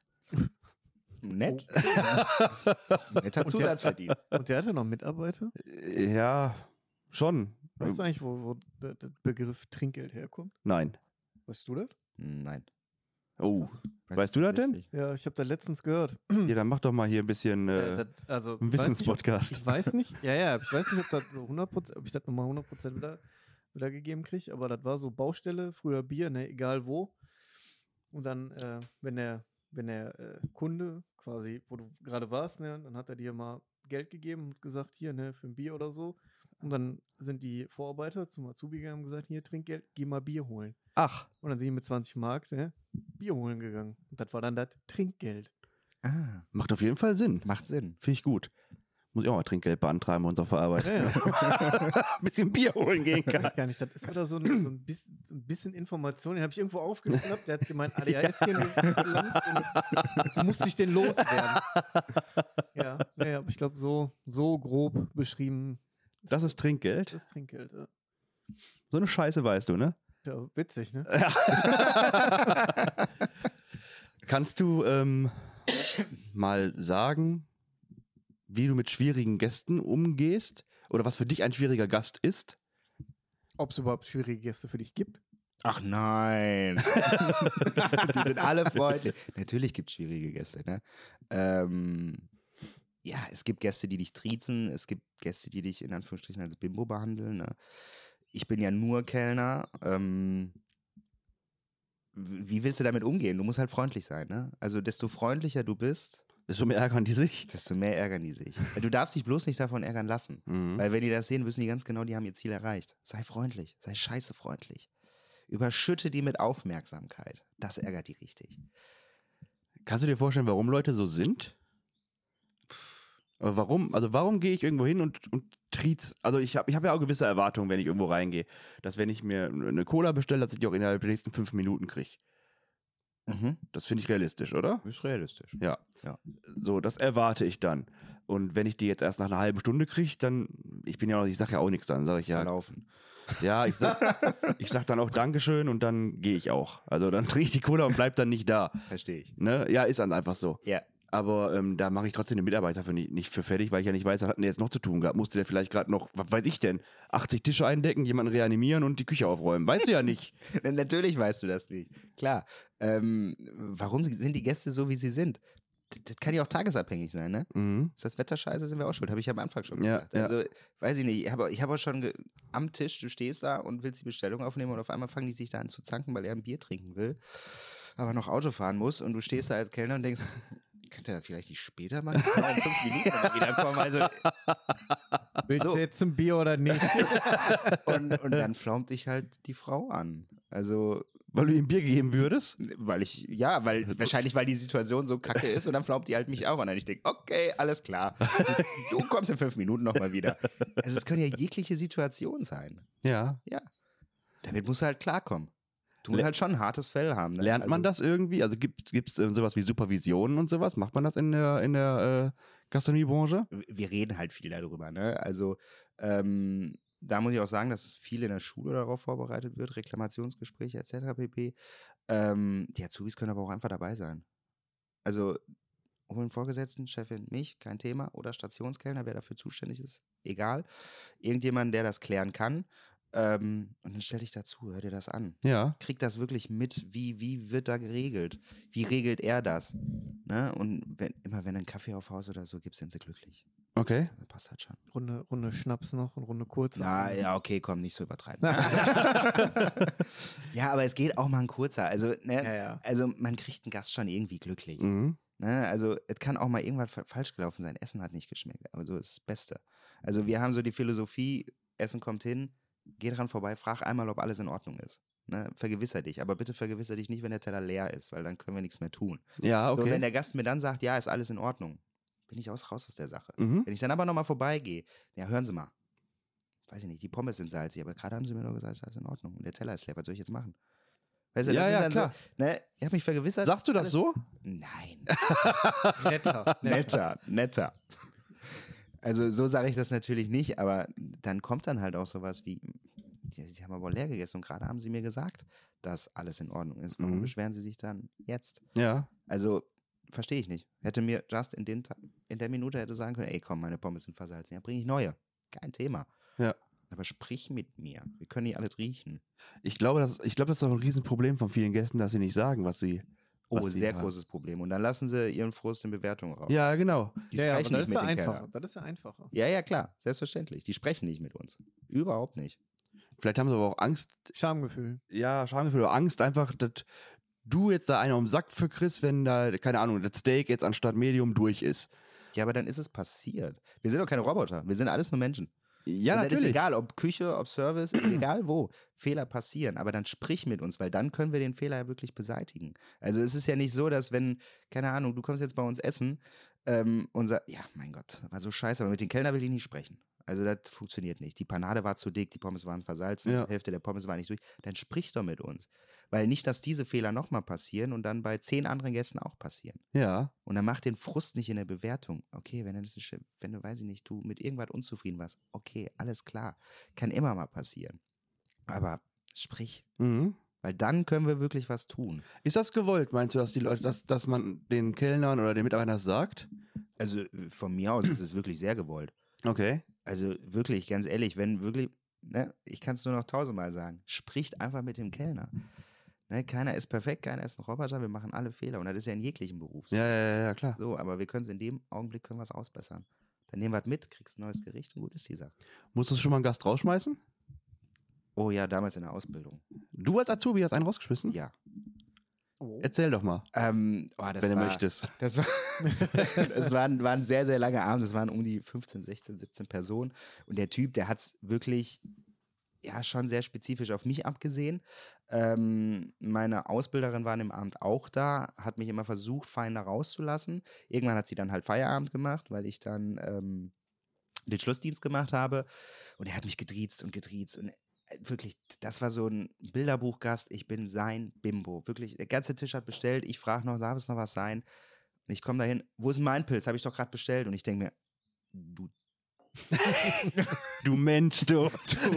Nett. Oh. Netter Und der- Zusatzverdienst. Und der hatte noch Mitarbeiter? Ja, schon. Weißt du eigentlich, wo, wo der, der Begriff Trinkgeld herkommt? Nein. Weißt du das? Nein. Oh, Krass. Weißt du das denn? Nicht. Ja, ich habe das letztens gehört. ja, dann mach doch mal hier ein bisschen Äh, äh, das, also, ein weiß nicht, ob- Wissenspodcast. Ich weiß nicht, ja, ja, ich weiß nicht, ob das so hundert Prozent, ob ich das nochmal hundert Prozent wieder, wieder gegeben kriege, aber das war so Baustelle, früher Bier, ne, egal wo. Und dann, äh, wenn der, wenn der äh, Kunde quasi, wo du gerade warst, ne, dann hat er dir mal Geld gegeben und gesagt, hier, ne, für ein Bier oder so. Und dann sind die Vorarbeiter zum Azubi gegangen und gesagt, hier, Trinkgeld, geh mal Bier holen. Ach, Und dann sind die mit zwanzig Mark ne, Bier holen gegangen. Und das war dann das Trinkgeld. Ah, macht auf jeden Fall Sinn. macht Sinn. Finde ich gut. Muss ich auch mal Trinkgeld beantragen bei unserer Verarbeit. Ja, ja. Ein bisschen Bier holen gehen Ich kann. weiß gar nicht, das ist wieder so ein, so ein, bisschen, so ein bisschen Information, den habe ich irgendwo aufgeschnappt, der hat hier mein A D H S hier gelanzt und jetzt musste ich den loswerden. Ja, naja, aber ich glaube, so, so grob beschrieben Das ist Trinkgeld. das Trinkgeld. Ja. So eine Scheiße weißt du, ne? Ja, witzig, ne? Ja. Kannst du ähm, mal sagen, wie du mit schwierigen Gästen umgehst? Oder was für dich ein schwieriger Gast ist? Ob es überhaupt schwierige Gäste für dich gibt? Ach nein. Die sind alle freundlich. Natürlich gibt es schwierige Gäste, ne? Ähm, ja, es gibt Gäste, die dich triezen. Es gibt Gäste, die dich in Anführungsstrichen als Bimbo behandeln. Ne? Ich bin ja nur Kellner. Ähm, wie willst du damit umgehen? Du musst halt freundlich sein, ne? Also desto freundlicher du bist, Desto mehr ärgern die sich. desto mehr ärgern die sich. Du darfst dich bloß nicht davon ärgern lassen. Mhm. Weil wenn die das sehen, wissen die ganz genau, die haben ihr Ziel erreicht. Sei freundlich, sei scheiße freundlich. Überschütte die mit Aufmerksamkeit. Das ärgert die richtig. Kannst du dir vorstellen, warum Leute so sind? Aber warum, also warum gehe ich irgendwo hin und, und triez, also ich habe ich hab ja auch gewisse Erwartungen, wenn ich irgendwo reingehe, dass wenn ich mir eine Cola bestelle, dass ich die auch innerhalb der nächsten fünf Minuten kriege. Mhm. Das finde ich realistisch, oder? Ist realistisch. Ja. Ja. So, das erwarte ich dann. Und wenn ich die jetzt erst nach einer halben Stunde kriege, dann, ich bin ja auch, ich sage ja auch nichts, dann sage ich ja, Verlaufen. ja, ich sag, ich sag dann auch Dankeschön und dann gehe ich auch. Also dann trinke ich die Cola und bleib dann nicht da. Verstehe ich. Ne? Ja, ist dann einfach so. Ja. Aber ähm, da mache ich trotzdem den Mitarbeiter für nicht, nicht für fertig, weil ich ja nicht weiß, was hat denn der jetzt noch zu tun gehabt. Musste der vielleicht gerade noch, was weiß ich denn, achtzig Tische eindecken, jemanden reanimieren und die Küche aufräumen? Weißt du ja nicht. Natürlich weißt du das nicht. Klar. Ähm, warum sind die Gäste so, wie sie sind? Das, das kann ja auch tagesabhängig sein, ne? Mhm. Ist das Wetter scheiße, sind wir auch schuld. Habe ich am Anfang schon Ja, gesagt. ja. Also, weiß ich nicht. Ich habe ich hab auch schon ge- am Tisch, du stehst da und willst die Bestellung aufnehmen und auf einmal fangen die sich da an zu zanken, weil er ein Bier trinken will, aber noch Auto fahren muss und du stehst da als Kellner und denkst, könnte er vielleicht nicht später machen? Kann er in fünf Minuten mal wiederkommen. Also, Willst So. du jetzt ein Bier oder nicht? und, und dann flaumt dich halt die Frau an. Also, Weil du ihm Bier gegeben würdest? weil ich, ja, weil wahrscheinlich, weil die Situation so kacke ist und dann flaumt die halt mich auf. Und dann ich denke, okay, alles klar. Du kommst in fünf Minuten nochmal wieder. Also, es können ja jegliche Situationen sein. Ja. Damit musst du halt klarkommen. Du musst Le- halt schon ein hartes Fell haben. Ne? Lernt man also, das irgendwie? Also gibt es äh, sowas wie Supervisionen und sowas? Macht man das in der, in der äh, Gastronomiebranche? Wir reden halt viel darüber. Ne? Also, ähm, da muss ich auch sagen, dass viel in der Schule darauf vorbereitet wird, Reklamationsgespräche et cetera pp. Ähm, die Azubis können aber auch einfach dabei sein. Also, holen Vorgesetzten, Chefin, mich, kein Thema. Oder Stationskellner, wer dafür zuständig ist, egal. Irgendjemand, der das klären kann. Ähm, und dann stell dich dazu, hör dir das an. Ja. Krieg das wirklich mit, wie, wie wird da geregelt? Wie regelt er das? Ne? Und wenn, immer wenn ein Kaffee auf Haus oder so gibt, sind sie glücklich. Okay. Das passt halt schon. Runde, Runde Schnaps noch und Runde kurz. Na ja, okay, komm, nicht so übertreiben. Ja, aber es geht auch mal ein kurzer. Also, ne, Ja, ja. also man kriegt einen Gast schon irgendwie glücklich. Mhm. Ne? Also es kann auch mal irgendwas fa- falsch gelaufen sein. Essen hat nicht geschmeckt, aber so ist das Beste. Also wir haben so die Philosophie, Essen kommt hin, geh dran vorbei, frag einmal, ob alles in Ordnung ist. Ne? Vergewisser dich, aber bitte vergewisser dich nicht, wenn der Teller leer ist, weil dann können wir nichts mehr tun. Ja, So, und wenn okay. der Gast mir dann sagt, ja, ist alles in Ordnung, bin ich aus, raus aus der Sache. Mhm. Wenn ich dann aber nochmal vorbeigehe, ja, hören Sie mal, weiß ich nicht, die Pommes sind salzig, aber gerade haben Sie mir nur gesagt, ist alles in Ordnung und der Teller ist leer, was soll ich jetzt machen? Weißt du, Ja, das ja, ist dann klar. so, ne, ich habe mich vergewissert. Sagst du das alles- so? Nein. Netter. Netter, netter. Also so sage ich das natürlich nicht, aber dann kommt dann halt auch sowas wie, die, die haben aber leer gegessen und gerade haben sie mir gesagt, dass alles in Ordnung ist. Warum Mhm. beschweren sie sich dann jetzt? Ja. Also verstehe ich nicht. Hätte mir just in, den, Ta- in der Minute hätte sagen können, ey komm, meine Pommes sind versalzen, ja, bringe ich neue. Kein Thema. Ja. Aber sprich mit mir. Wir können nicht alles riechen. Ich glaube, das, ich glaube, das ist auch ein Riesenproblem von vielen Gästen, dass sie nicht sagen, was sie. Oh, was sie sehr haben. großes Problem. Und dann lassen sie ihren Frust in Bewertungen raus. Ja, genau. Die Ja, ja, aber sprechen das nicht ist ja mit den einfacher. Kellnern. Das ist ja einfacher. Ja, ja, klar. Selbstverständlich. Die sprechen nicht mit uns. Überhaupt nicht. Vielleicht haben sie aber auch Angst, Schamgefühl. ja, Schamgefühl oder Angst einfach, dass du jetzt da einer um den Sack für kriegst, wenn da, keine Ahnung, das Steak jetzt anstatt Medium durch ist. Ja, aber dann ist es passiert. Wir sind doch keine Roboter. Wir sind alles nur Menschen. Ja, und das ist natürlich. egal, ob Küche, ob Service, egal wo, Fehler passieren. Aber dann sprich mit uns, weil dann können wir den Fehler ja wirklich beseitigen. Also es ist ja nicht so, dass wenn, keine Ahnung, du kommst jetzt bei uns essen ähm, und sagst, ja, mein Gott, war so scheiße, aber mit den Kellner will ich nicht sprechen. Also das funktioniert nicht. Die Panade war zu dick, die Pommes waren versalzen, Ja. die Hälfte der Pommes war nicht durch. Dann sprich doch mit uns. Weil nicht, dass diese Fehler nochmal passieren und dann bei zehn anderen Gästen auch passieren. Ja. Und dann mach den Frust nicht in der Bewertung. Okay, wenn du, das ist, wenn du, weiß ich nicht, du mit irgendwas unzufrieden warst, okay, alles klar. Kann immer mal passieren. Aber sprich. Mhm. Weil dann können wir wirklich was tun. Ist das gewollt, meinst du, dass die Leute, dass, dass man den Kellnern oder den Mitarbeitern das sagt? Also äh, von mir aus ist es wirklich sehr gewollt. Okay. Also wirklich, ganz ehrlich, wenn wirklich, ne, ich kann es nur noch tausendmal sagen, spricht einfach mit dem Kellner. Ne, keiner ist perfekt, keiner ist ein Roboter, wir machen alle Fehler und das ist ja in jeglichem Beruf so. Ja, ja, ja, ja, klar. So, aber wir können es in dem Augenblick können wir es ausbessern. Dann nehmen wir es mit, kriegst ein neues Gericht und gut ist die Sache. Musstest du schon mal einen Gast rausschmeißen? Oh ja, damals in der Ausbildung. Du als Azubi hast einen rausgeschmissen? Ja. Oh. Erzähl doch mal, Ähm, oh, das wenn war, du möchtest. Das, war, das waren, waren sehr, sehr lange Abend. Es waren um die fünfzehn, sechzehn, siebzehn Personen. Und der Typ, der hat es wirklich ja schon sehr spezifisch auf mich abgesehen. Ähm, meine Ausbilderin war an dem Abend auch da, hat mich immer versucht, fein da rauszulassen. Irgendwann hat sie dann halt Feierabend gemacht, weil ich dann ähm, den Schlussdienst gemacht habe. Und er hat mich gedriezt und gedriezt. Und wirklich, das war so ein Bilderbuchgast. Ich bin sein Bimbo. Wirklich, der ganze Tisch hat bestellt. Ich frage noch, darf es noch was sein? Und ich komme dahin, wo ist denn mein Pilz? Habe ich doch gerade bestellt. Und ich denke mir, du Du Mensch, du.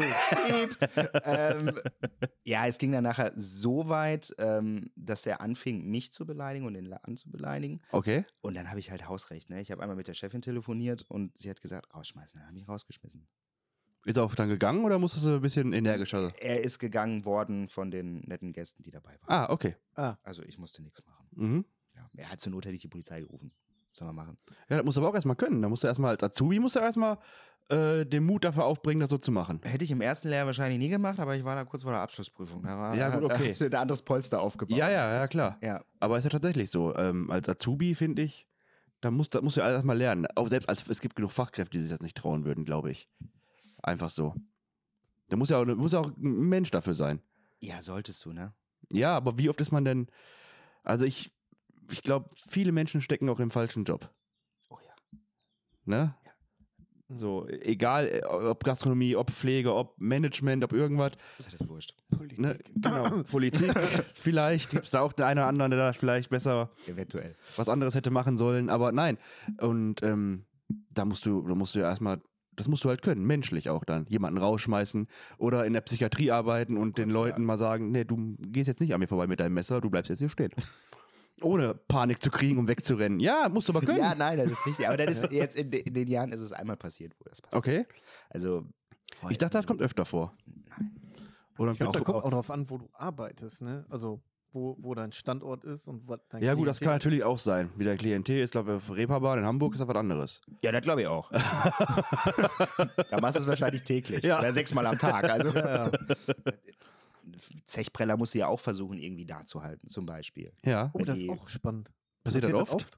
ähm, ja, es ging dann nachher so weit, ähm, dass der anfing, mich zu beleidigen und den Laden zu beleidigen. Okay. Und dann habe ich halt Hausrecht. Ne? Ich habe einmal mit der Chefin telefoniert und sie hat gesagt, rausschmeißen. Dann habe ich rausgeschmissen. Ist er auch dann gegangen oder musstest du ein bisschen energischer? Er ist gegangen worden von den netten Gästen, die dabei waren. Ah, okay. Ah, Also ich musste nichts machen. Mhm. Ja, er hat zur Not hätte ich die Polizei gerufen. Soll man machen. Ja, das musst du aber auch erstmal können. Da musst du erstmal als Azubi musst du erstmal äh, den Mut dafür aufbringen, das so zu machen. Hätte ich im ersten Lehrjahr wahrscheinlich nie gemacht, aber ich war da kurz vor der Abschlussprüfung. Da war, Ja, gut, okay. Da hast du ein anderes Polster aufgebaut. Ja, ja, ja, klar. Ja. Aber ist ja tatsächlich so. Ähm, als Azubi, finde ich, da musst, da musst du alles erstmal lernen. Auch selbst als es gibt genug Fachkräfte, die sich das nicht trauen würden, glaube ich. Einfach so. Da muss ja auch, muss ja auch ein Mensch dafür sein. Ja, solltest du, ne? Ja, aber wie oft ist man denn. Also ich, ich glaube, viele Menschen stecken auch im falschen Job. Oh ja. Ne? So, egal, äh, ob Gastronomie, ob Pflege, ob Management, ob irgendwas. Das ist wurscht. Politik. Ne? Genau, Politik. Vielleicht gibt es da auch der eine oder andere, der da vielleicht besser Eventuell. was anderes hätte machen sollen, aber nein. Und ähm, da musst du, da musst du ja erstmal, das musst du halt können, menschlich auch dann. Jemanden rausschmeißen oder in der Psychiatrie arbeiten und den Gott, Leuten ja. mal sagen, nee, du gehst jetzt nicht an mir vorbei mit deinem Messer, du bleibst jetzt hier stehen. Ohne Panik zu kriegen, um wegzurennen. Ja, musst du aber können. Ja, nein, das ist richtig. Aber das ist jetzt in, de, in den Jahren ist es einmal passiert, wo das passiert. Okay. Also. Ich dachte, das kommt öfter vor. Nein. Oder Ich glaube, da auch, kommt auch darauf an, wo du arbeitest, ne? Also, wo, wo dein Standort ist und was dein ja gut, das kann Klientel- natürlich auch sein. Wie dein Klientel ist, glaube ich, auf Reeperbahn in Hamburg ist das was anderes. Ja, das glaube ich auch. Da machst du es wahrscheinlich täglich. Ja. Oder sechsmal am Tag. Also. Ja, ja. Zechpreller musst du ja auch versuchen, irgendwie da zu halten, zum Beispiel. Ja. Oh, das ist Die- auch spannend. Passiert das oft?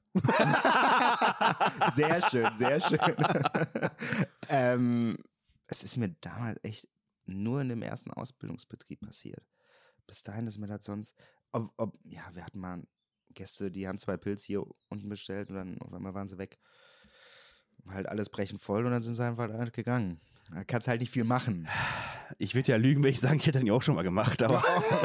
Sehr schön, sehr schön. ähm, es ist mir damals echt nur in dem ersten Ausbildungsbetrieb passiert. Bis dahin ist mir das sonst, ob, ob, ja, wir hatten mal Gäste, die haben zwei Pilze hier unten bestellt und dann auf einmal waren sie weg. Halt alles brechend voll und dann sind sie einfach halt gegangen. Da kannst halt nicht viel machen. Ich würde ja lügen, wenn ich sagen, ich hätte das ja auch schon mal gemacht, aber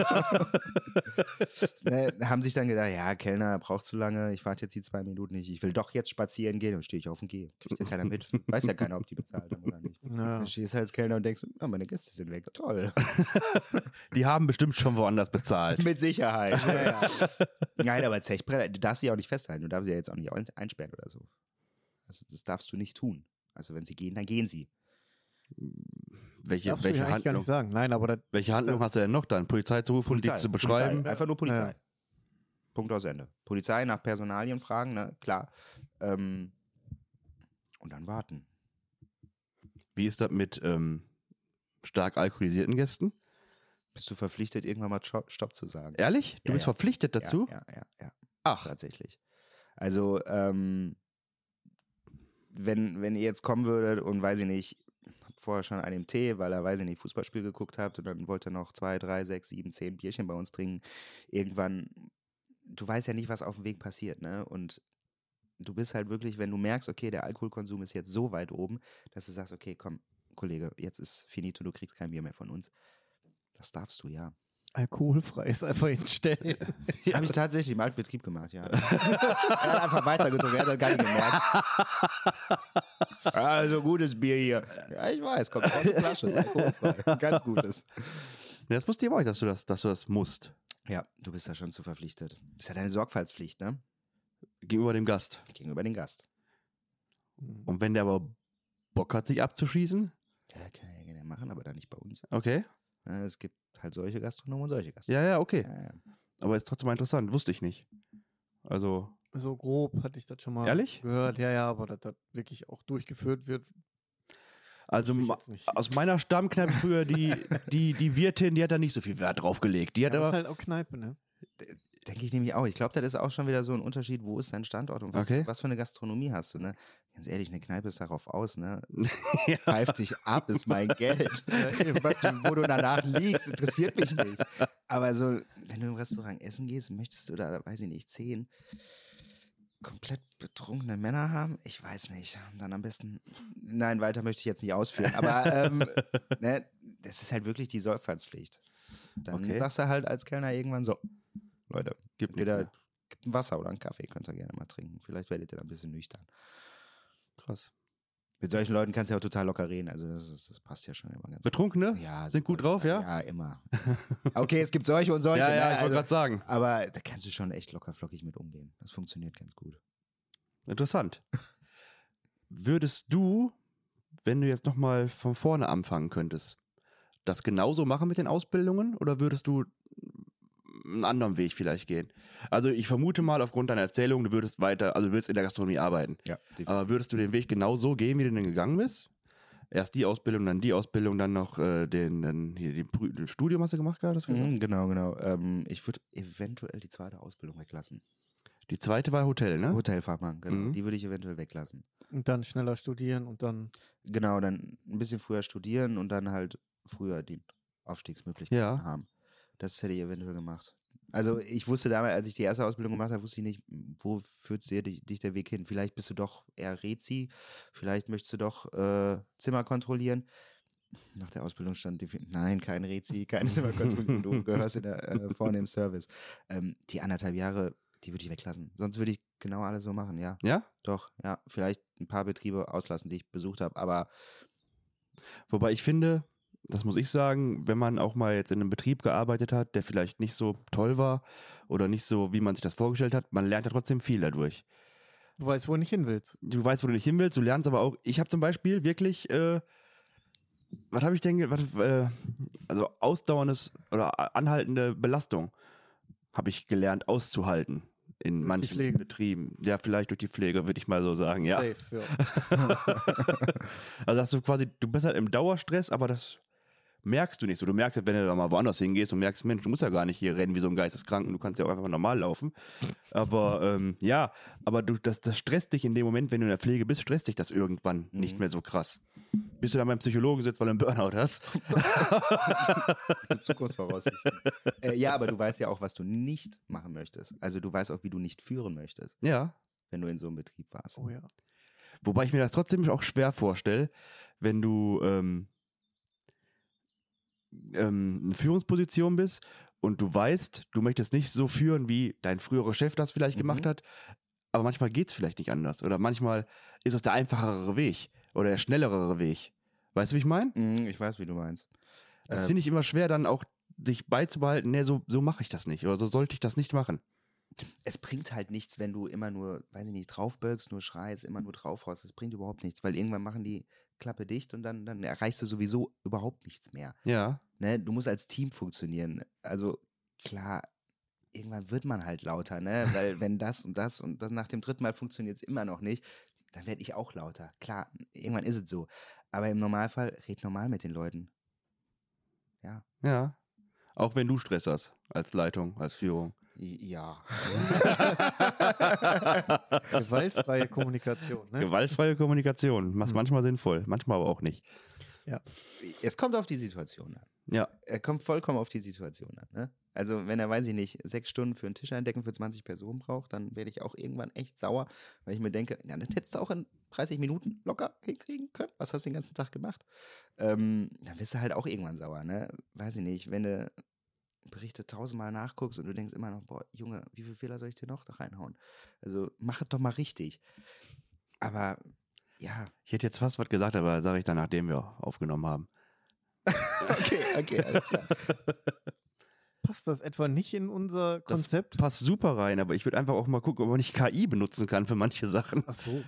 Ne, haben sich dann gedacht, ja, Kellner braucht zu lange, ich warte jetzt die zwei Minuten nicht, ich will doch jetzt spazieren gehen und stehe ich auf und gehe. Kriegt ja keiner mit. Weiß ja keiner, ob die bezahlt haben oder nicht. Ja. Dann stehst du als Kellner und denkst, ah, meine Gäste sind weg. Toll. die haben bestimmt schon woanders bezahlt. Mit Sicherheit. Ja, ja. Nein, aber Zechbrenner, du darfst sie auch nicht festhalten, du darfst sie ja jetzt auch nicht ein- einsperren oder so. Also das darfst du nicht tun. Also wenn sie gehen, dann gehen sie. Welche, Darfst du welche, ja eigentlich gar Handlung, nicht sagen. Nein, aber das, welche Handlung hast du denn noch dann? Polizei zu rufen und die Polizei, zu beschreiben? Polizei. Einfach nur Polizei. Ja. Punkt aus Ende. Polizei nach Personalien fragen, ne? Klar. Ähm, und dann warten. Wie ist das mit ähm, stark alkoholisierten Gästen? Bist du verpflichtet, irgendwann mal Stopp Stopp zu sagen? Ehrlich? Du Ja, bist ja. verpflichtet dazu? Ja, ja, ja, ja. Ach, Tatsächlich. Also, ähm, wenn, wenn ihr jetzt kommen würdet und weiß ich nicht, vorher schon an dem Tee, weil er, weiß ich nicht, Fußballspiel geguckt hat und dann wollte er noch zwei, drei, sechs, sieben, zehn Bierchen bei uns trinken. Irgendwann, du weißt ja nicht, was auf dem Weg passiert, ne? Und du bist halt wirklich, wenn du merkst, okay, der Alkoholkonsum ist jetzt so weit oben, dass du sagst, okay, komm, Kollege, jetzt ist finito, du kriegst kein Bier mehr von uns. Das darfst du, ja. Alkoholfrei ist einfach hinstellen. Ja. Habe ich tatsächlich im Altbetrieb gemacht, ja. Er hat einfach weitergedrückt, er hat das gar nicht gemerkt. Also gutes Bier hier. Ja, ich weiß, kommt aus der Flasche, ist alkoholfrei. Ganz gutes. Ja, das wusste ich aber nicht, dass du das, dass du das musst. Ja, du bist da schon zu verpflichtet. Das ist ja deine Sorgfaltspflicht, ne? Gegenüber dem Gast. Gegenüber dem Gast. Und wenn der aber Bock hat, sich abzuschießen? Ja, kann er ja gerne machen, aber dann nicht bei uns. Okay. Ja, es gibt halt solche Gastronomen und solche Ja, Gastronomen. ja, okay. Ja, ja. Aber ist trotzdem mal interessant. Wusste ich nicht. Also. So grob hatte ich das schon mal Ehrlich? gehört. Ja, ja, aber dass das wirklich auch durchgeführt wird. Also wusste ich ma- jetzt nicht. aus meiner Stammkneipe früher, die, die, die Wirtin, die hat da nicht so viel Wert drauf gelegt. Die Ja, hat das ist aber. halt auch Kneipe, ne? Denke ich nämlich auch. Ich glaube, das ist auch schon wieder so ein Unterschied, wo ist dein Standort und was, Okay. was für eine Gastronomie hast du, ne? Ganz ehrlich, eine Kneipe ist darauf aus, ne? Ja. Pfeift dich ab, ist mein Geld. Was, wo du danach liegst, interessiert mich nicht. Aber so, wenn du im Restaurant essen gehst, möchtest du da, weiß ich nicht, zehn komplett betrunkene Männer haben? Ich weiß nicht. Dann am besten, nein, weiter möchte ich jetzt nicht ausführen. Aber ähm, ne, das ist halt wirklich die Sorgfaltspflicht. Dann Okay. sagst du halt als Kellner irgendwann so, Leute, Gibt nichts entweder mehr. gibt ein Wasser oder einen Kaffee, könnt ihr gerne mal trinken. Vielleicht werdet ihr dann ein bisschen nüchtern. Krass. Mit solchen Leuten kannst du ja auch total locker reden. Also das, ist, das passt ja schon immer ganz Betrunkene? gut. Ja, Sind gut super. drauf, ja? Ja, immer. Okay, es gibt solche und solche. Ja, ja, ne? ich wollte Also, gerade sagen. aber da kannst du schon echt locker flockig mit umgehen. Das funktioniert ganz gut. Interessant. Würdest du, wenn du jetzt nochmal von vorne anfangen könntest, das genauso machen mit den Ausbildungen oder würdest du einen anderen Weg vielleicht gehen? Also ich vermute mal aufgrund deiner Erzählung, du würdest weiter, also du würdest in der Gastronomie arbeiten. Ja, definitiv. Aber würdest du den Weg genau so gehen, wie du den gegangen bist? Erst die Ausbildung, dann die Ausbildung, dann noch äh, den, den, hier, die Prü- das Studium hast du gemacht gehabt? Hast du gesagt? Mhm, genau, genau. Ähm, ich würde eventuell die zweite Ausbildung weglassen. Die zweite war Hotel, ne? Hotelfachmann, genau. Mhm. Die würde ich eventuell weglassen. Und dann schneller studieren und dann. Genau, dann ein bisschen früher studieren und dann halt früher die Aufstiegsmöglichkeiten Ja. haben. Das hätte ich eventuell gemacht. Also ich wusste damals, als ich die erste Ausbildung gemacht habe, wusste ich nicht, wo führt dir dich, dich der Weg hin. Vielleicht bist du doch eher Rezi, vielleicht möchtest du doch äh, Zimmer kontrollieren. Nach der Ausbildung stand die, nein, kein Rezi, keine Zimmerkontrollierung, du gehörst in der, äh, vorne im Service. Ähm, die anderthalb Jahre, die würde ich weglassen. Sonst würde ich genau alles so machen, ja. Ja? Doch, ja. Vielleicht ein paar Betriebe auslassen, die ich besucht habe, aber Wobei ich finde, das muss ich sagen, wenn man auch mal jetzt in einem Betrieb gearbeitet hat, der vielleicht nicht so toll war oder nicht so, wie man sich das vorgestellt hat, man lernt ja trotzdem viel dadurch. Du weißt, wo du nicht hin willst. Du weißt, wo du nicht hin willst, du lernst aber auch, ich habe zum Beispiel wirklich, äh, was habe ich denn, ge- was, äh, also ausdauerndes oder anhaltende Belastung habe ich gelernt auszuhalten in Durch die manchen Pflege. Betrieben. Ja, vielleicht durch die Pflege, würde ich mal so sagen, ja. Safe, ja. Also hast du quasi, du bist halt im Dauerstress, aber das merkst du nicht so. Du merkst ja, wenn du da mal woanders hingehst und merkst, Mensch, du musst ja gar nicht hier rennen wie so ein Geisteskranken, du kannst ja auch einfach normal laufen. Aber ähm, ja, aber du, das, das stresst dich in dem Moment, wenn du in der Pflege bist, stresst dich das irgendwann Mhm. nicht mehr so krass. Bis du dann beim Psychologen sitzt, weil du einen Burnout hast. mit Zukunftsvoraussichten. äh, ja, aber du weißt ja auch, was du nicht machen möchtest. Also du weißt auch, wie du nicht führen möchtest, Ja, wenn du in so einem Betrieb warst. Oh ja. wobei ich mir das trotzdem auch schwer vorstelle, wenn du ähm, ähm, eine Führungsposition bist und du weißt, du möchtest nicht so führen, wie dein früherer Chef das vielleicht Mhm. gemacht hat, aber manchmal geht es vielleicht nicht anders. Oder manchmal ist es der einfachere Weg oder der schnellere Weg. Weißt du, wie ich meine? Mhm, ich weiß, wie du meinst. Das Äh, finde ich immer schwer, dann auch sich beizubehalten, nee, so, so mache ich das nicht oder so sollte ich das nicht machen. Es bringt halt nichts, wenn du immer nur, weiß ich nicht, draufbölkst, nur schreist, immer nur draufhaust. Das bringt überhaupt nichts, weil irgendwann machen die Klappe dicht und dann, dann erreichst du sowieso überhaupt nichts mehr. Ja, Ne? Du musst als Team funktionieren. Also klar, irgendwann wird man halt lauter, ne? Weil wenn das und das und das nach dem dritten Mal funktioniert es immer noch nicht, dann werde ich auch lauter. Klar, irgendwann ist es so. Aber im Normalfall, red normal mit den Leuten. Ja. ja. Auch wenn du Stress hast, als Leitung, als Führung. I- Ja. Gewaltfreie Kommunikation, ne? Gewaltfreie Kommunikation, machst Hm. manchmal sinnvoll, manchmal aber auch nicht. Ja. Es kommt auf die Situation an. Ja. Er kommt vollkommen auf die Situation an. Ne? Also wenn er, weiß ich nicht, sechs Stunden für einen Tisch eindecken für zwanzig Personen braucht, dann werde ich auch irgendwann echt sauer, weil ich mir denke, ja, das hättest du auch in dreißig Minuten locker hinkriegen können. Was hast du den ganzen Tag gemacht? Ähm, dann wirst du halt auch irgendwann sauer. Ne? Weiß ich nicht, wenn du Berichte tausendmal nachguckst und du denkst immer noch, boah, Junge, wie viele Fehler soll ich dir noch da reinhauen? Also mach es doch mal richtig. Aber ja. Ich hätte jetzt fast was gesagt, aber sage ich dann, nachdem wir aufgenommen haben. okay, okay, alles klar. Passt das etwa nicht in unser Konzept? Das passt super rein, aber ich würde einfach auch mal gucken, ob man nicht K I benutzen kann für manche Sachen. Ach so.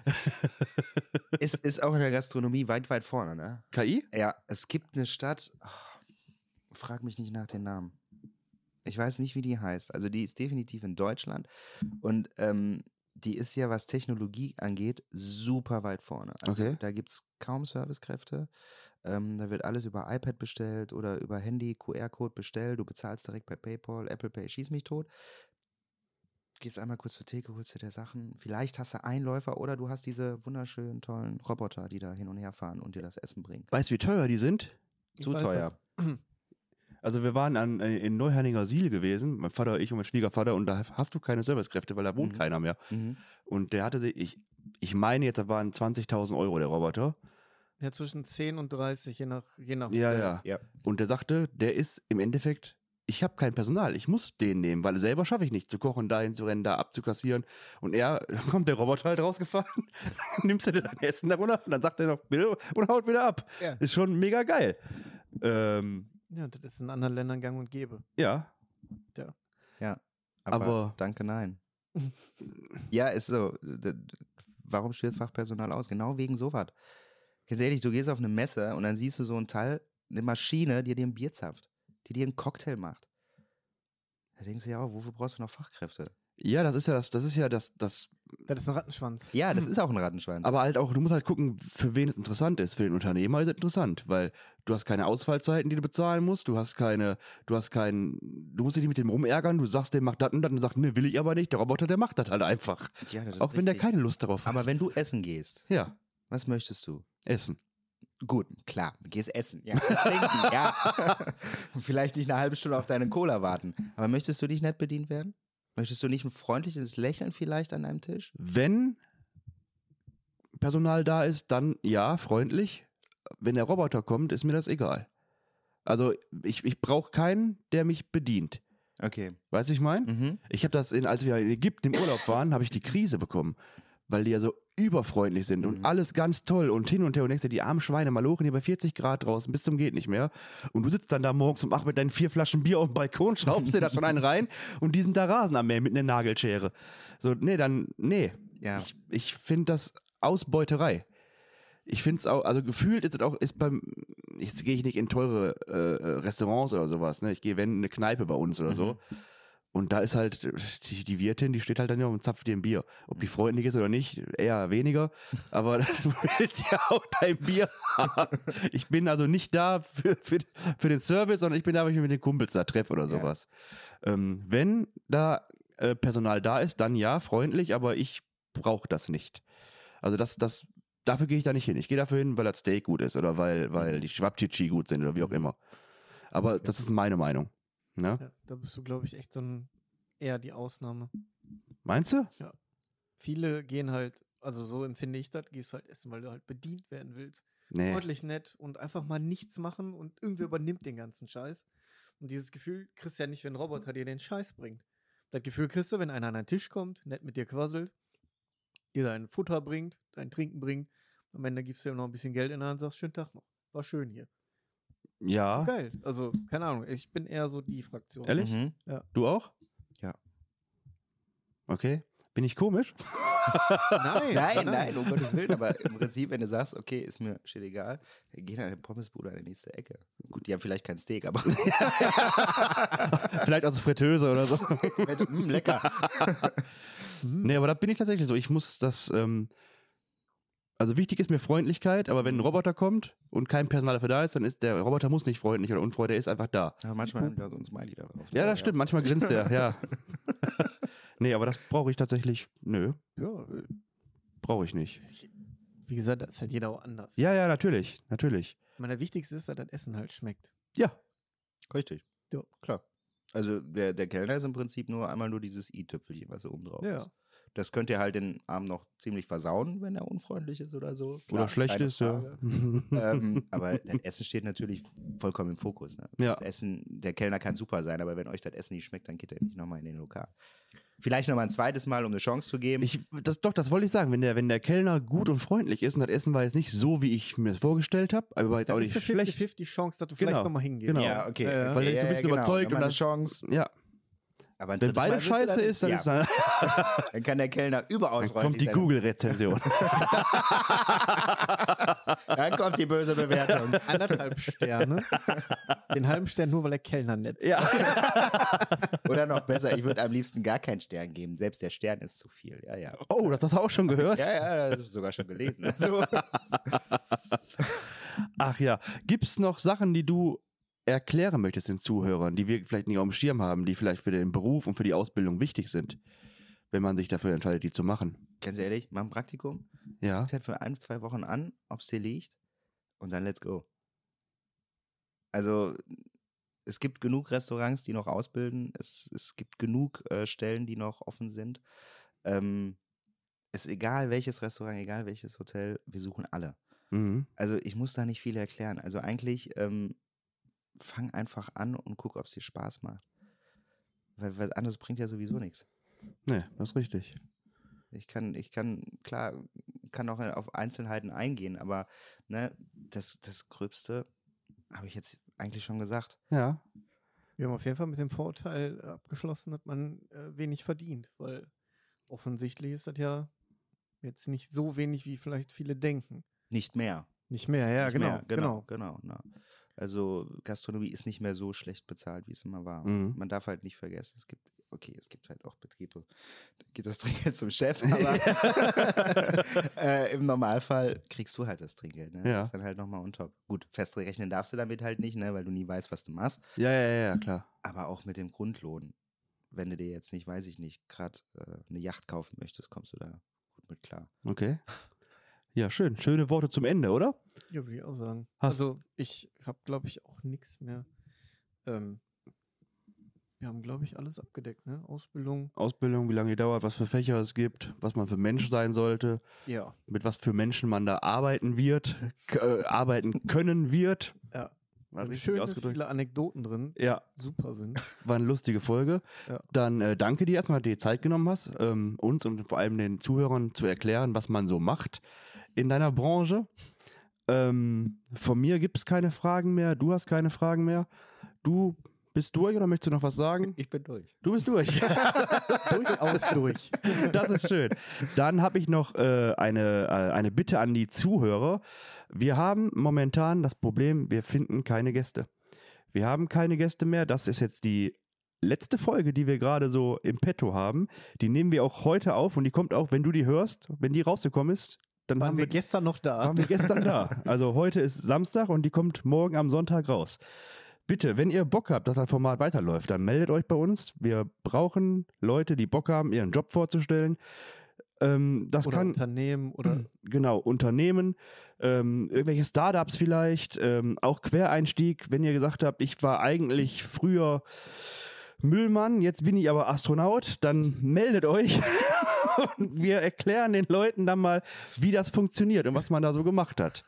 Es ist auch in der Gastronomie weit, weit vorne, ne? K I? Ja, es gibt eine Stadt, oh, frag mich nicht nach den Namen. Ich weiß nicht, wie die heißt. Also die ist definitiv in Deutschland und ähm, die ist ja, was Technologie angeht, super weit vorne. Also Okay. da gibt es kaum Servicekräfte. Ähm, da wird alles über iPad bestellt oder über Handy, Q R-Code bestellt. Du bezahlst direkt bei PayPal, Apple Pay, schieß mich tot. Gehst einmal kurz zur Theke, holst dir der Sachen. Vielleicht hast du Einläufer oder du hast diese wunderschönen, tollen Roboter, die da hin und her fahren und dir das Essen bringen. Weißt du, wie teuer die sind? Ich Zu weiß teuer. Also wir waren an, äh, in Neuherninger Siel gewesen, mein Vater, ich und mein Schwiegervater, und da hast du keine Servicekräfte, weil da wohnt Mhm. keiner mehr. Mhm. Und der hatte sich, ich, ich meine jetzt, da waren zwanzigtausend Euro der Roboter. Ja, zwischen zehn und dreißig, je nach, je nach Ja, Modell. ja. Ja. Und der sagte, der ist im Endeffekt, ich habe kein Personal, ich muss den nehmen, weil selber schaffe ich nicht, zu kochen, dahin zu rennen, da abzukassieren. Und er, kommt der Roboter halt rausgefahren, nimmst du dir dein Essen darunter und dann sagt er noch, bitte, und haut wieder ab. Ja. Ist schon mega geil. Ähm, Ja, das ist in anderen Ländern gang und gäbe. ja, Aber, Aber- danke, nein. Ja, ist so. D- d- Warum stellt Fachpersonal aus? Genau wegen sowas. Ganz ehrlich, du gehst auf eine Messe und dann siehst du so ein Teil, eine Maschine, die dir ein Bier zapft, die dir einen Cocktail macht. Da denkst du ja auch, wofür brauchst du noch Fachkräfte? ja, das ist ja das, das ist ja das, das, Das ist ein Rattenschwanz. Ja, das ist auch ein Rattenschwanz. aber halt auch, du musst halt gucken, für wen es interessant ist. Für den Unternehmer ist es interessant, weil du hast keine Ausfallzeiten, die du bezahlen musst, du hast keine, du hast keinen, du musst dich nicht mit dem rumärgern, du sagst, der macht das und das und sagt, ne, will ich aber nicht, der Roboter, der macht das halt einfach. Ja, das ist Auch wenn der richtig. keine Lust darauf hat. Aber wenn du essen gehst, Ja, was möchtest du? essen. Gut, klar, du gehst essen. Ja, trinken, ja. Und vielleicht nicht eine halbe Stunde auf deine Cola warten. Aber möchtest du nicht nett bedient werden? Möchtest du nicht ein freundliches Lächeln vielleicht an deinem Tisch? Wenn Personal da ist, dann ja, freundlich. Wenn der Roboter kommt, ist mir das egal. Also ich, ich brauche keinen, der mich bedient. Okay. Weißt du, wie ich meine? Mhm. Ich habe das, in, als wir in Ägypten im Urlaub waren, habe ich die Krise bekommen, weil die ja so überfreundlich sind und Mhm. alles ganz toll und hin und her und denkst dir, die armen Schweine malochen hier bei vierzig Grad draußen bis zum geht nicht mehr und du sitzt dann da morgens um acht mit deinen vier Flaschen Bier auf dem Balkon, schraubst dir da schon einen rein und die sind da Rasen am Mähen mit einer Nagelschere. So, nee, dann, nee. Ja. Ich, ich finde das Ausbeuterei. Ich finde es auch, also gefühlt ist es auch, ist beim, jetzt gehe ich nicht in teure äh, Restaurants oder sowas, ne? Ich gehe, wenn, in eine Kneipe bei uns oder so. Und da ist halt die, die Wirtin, die steht halt dann ja und zapft dir ein Bier. Ob die freundlich ist oder nicht, eher weniger. Aber du willst ja auch dein Bier haben. Ich bin also nicht da für, für, für den Service, sondern ich bin da, wenn ich mich mit den Kumpels da treffe oder Ja. sowas. Ähm, wenn da äh, Personal da ist, dann ja, freundlich, aber ich brauche das nicht. Also das, das, dafür gehe ich da nicht hin. Ich gehe dafür hin, weil das Steak gut ist oder weil, weil die Schwabchichi gut sind oder wie auch immer. Aber das ist meine Meinung. Ne? Ja, da bist du, glaube ich, echt so ein eher die Ausnahme. Meinst du? Viele gehen halt, also so empfinde ich das, gehst du halt essen, weil du halt bedient werden willst. Nee. Freundlich nett und einfach mal nichts machen und irgendwer übernimmt den ganzen Scheiß. Und dieses Gefühl kriegst du ja nicht, wenn ein Roboter dir den Scheiß bringt. Das Gefühl kriegst du, wenn einer an deinen Tisch kommt, nett mit dir quasselt, dir dein Futter bringt, dein Trinken bringt. Am Ende gibst du ihm noch ein bisschen Geld in der Hand und sagst, schönen Tag noch. War schön hier. Ja. Geil. Also, keine Ahnung, ich bin eher so die Fraktion. Ehrlich? Mhm. Du auch? Ja. Okay. Bin ich komisch? Nein, Nein, nein, um Gottes Willen. Aber im Prinzip, wenn du sagst, okay, ist mir shit egal, geh nach der Pommesbude an die nächste Ecke. Gut, die haben vielleicht kein Steak, aber Vielleicht aus Fritteuse oder so. mm, lecker. Mhm. Nee, aber da bin ich tatsächlich so. Ich muss das, ähm, also wichtig ist mir Freundlichkeit, aber wenn ein Roboter kommt und kein Personal dafür da ist, dann ist der Roboter muss nicht freundlich oder unfreundlich, der ist einfach da. Aber manchmal haben wir so ein Smiley da drauf. Ja, das stimmt. Manchmal grinst der, ja. Nee, aber das brauche ich tatsächlich, nö, Ja, brauche ich nicht. wie gesagt, da ist halt jeder auch anders. Ja, ja, natürlich, natürlich. meine, das Wichtigste ist, dass das Essen halt schmeckt. Ja. Richtig. Ja. Klar. Also der, der Kellner ist im Prinzip nur einmal nur dieses i-Tüpfelchen, was oben drauf Ja. ist. Das könnt ihr halt den Abend noch ziemlich versauen, wenn er unfreundlich ist oder so. Klar, Oder schlecht keine ist, ja. Frage. ähm, aber das Essen steht natürlich vollkommen im Fokus. Ne? Ja. Das Essen, der Kellner kann super sein, aber wenn euch das Essen nicht schmeckt, dann geht er nicht nochmal in den Lokal. Vielleicht nochmal ein zweites Mal, um eine Chance zu geben. Ich, das, doch, das wollte ich sagen. Wenn der, wenn der Kellner gut und freundlich ist und das Essen war jetzt nicht so, wie ich mir das vorgestellt habe, aber war jetzt Das auch ist nicht eine schlecht. fünfzig fünfzig Chance, dass du Genau. vielleicht nochmal hingehst. Genau. Ja, okay. Ja, ja. Weil er ist so ein Ja, bisschen genau. überzeugt Nochmal und eine das- Chance. Ja, Aber ein wenn drittes Mal beide willst du scheiße dann- ist, dann, ja, ist dann, dann kann der Kellner überaus dann kommt die sein. Google-Rezension. Dann kommt die böse Bewertung. Anderthalb Sterne. Den halben Stern nur, weil der Kellner nett ist. Ja. Oder noch besser, ich würde am liebsten gar keinen Stern geben. Selbst der Stern ist zu viel. Ja, ja. Oh, das hast du auch schon gehört? Ja, ja, das ist sogar schon gelesen. Also, Ach ja. Gibt es noch Sachen, die du erklären möchtest den Zuhörern, die wir vielleicht nicht auf dem Schirm haben, die vielleicht für den Beruf und für die Ausbildung wichtig sind, wenn man sich dafür entscheidet, die zu machen? ganz ehrlich, mach ein Praktikum. Ja. Guck halt für ein, zwei Wochen an, ob es dir liegt. Und dann let's go. Also, es gibt genug Restaurants, die noch ausbilden. Es, es gibt genug äh, Stellen, die noch offen sind. Ähm, ist egal welches Restaurant, egal welches Hotel, wir suchen alle. Mhm. Also ich muss da nicht viel erklären. Also eigentlich ähm, fang einfach an und guck, ob es dir Spaß macht. Weil, weil anderes bringt ja sowieso nichts. Nee, das ist richtig. Ich kann, ich kann, klar, kann auch auf Einzelheiten eingehen, aber ne, das, das Gröbste habe ich jetzt eigentlich schon gesagt. Ja. Wir haben auf jeden Fall mit dem Vorurteil abgeschlossen, dass man äh, wenig verdient, weil offensichtlich ist das ja jetzt nicht so wenig, wie vielleicht viele denken. Nicht mehr. Nicht mehr, ja, Nicht genau, mehr. Genau, genau. genau. Also Gastronomie ist nicht mehr so schlecht bezahlt, wie es immer war. Mhm. Man darf halt nicht vergessen, es gibt, okay, es gibt halt auch Betriebe, da geht das Trinkgeld zum Chef, aber äh, im Normalfall kriegst du halt das Trinkgeld. Ne? Ja. Das ist dann halt nochmal on top. Gut, fest rechnen darfst du damit halt nicht, ne? Weil du nie weißt, was du machst. Ja, ja, ja, ja, klar. Aber auch mit dem Grundlohn. Wenn du dir jetzt nicht, weiß ich nicht, gerade äh, eine Yacht kaufen möchtest, kommst du da gut mit klar. Okay. Ja, schön. Schöne Worte zum Ende, oder? Ja, würde ich auch sagen. Hast- also ich habe, glaube ich, auch nichts mehr. Ähm, wir haben, glaube ich, alles abgedeckt, ne? Ausbildung. Ausbildung, wie lange die dauert, was für Fächer es gibt, was man für Mensch sein sollte, Ja. mit was für Menschen man da arbeiten wird, k- äh, arbeiten können wird. Ja. War Und richtig schöne ausgedrückt. viele Anekdoten drin, Ja, super sind. war eine lustige Folge. Ja. Dann äh, danke dir erstmal, dass du dir Zeit genommen hast, ähm, uns und vor allem den Zuhörern zu erklären, was man so macht in deiner Branche. Ähm, von mir gibt es keine Fragen mehr, du hast keine Fragen mehr. Du bist durch oder möchtest du noch was sagen? Ich bin durch. Du bist durch. Durchaus durch. Das ist schön. Dann habe ich noch äh, eine, äh, eine Bitte an die Zuhörer. Wir haben momentan das Problem, wir finden keine Gäste. Wir haben keine Gäste mehr. Das ist jetzt die letzte Folge, die wir gerade so im Petto haben. Die nehmen wir auch heute auf und die kommt auch, wenn du die hörst, wenn die rausgekommen ist, dann Waren haben wir wir, gestern noch da. waren wir gestern da. Also heute ist Samstag und die kommt morgen am Sonntag raus. Bitte, wenn ihr Bock habt, dass das Format weiterläuft, dann meldet euch bei uns. Wir brauchen Leute, die Bock haben, ihren Job vorzustellen. Ähm, das oder kann, Unternehmen oder genau, Unternehmen, ähm, irgendwelche Startups vielleicht, ähm, auch Quereinstieg, wenn ihr gesagt habt, ich war eigentlich früher Müllmann, jetzt bin ich aber Astronaut, dann meldet euch und wir erklären den Leuten dann mal, wie das funktioniert und was man da so gemacht hat.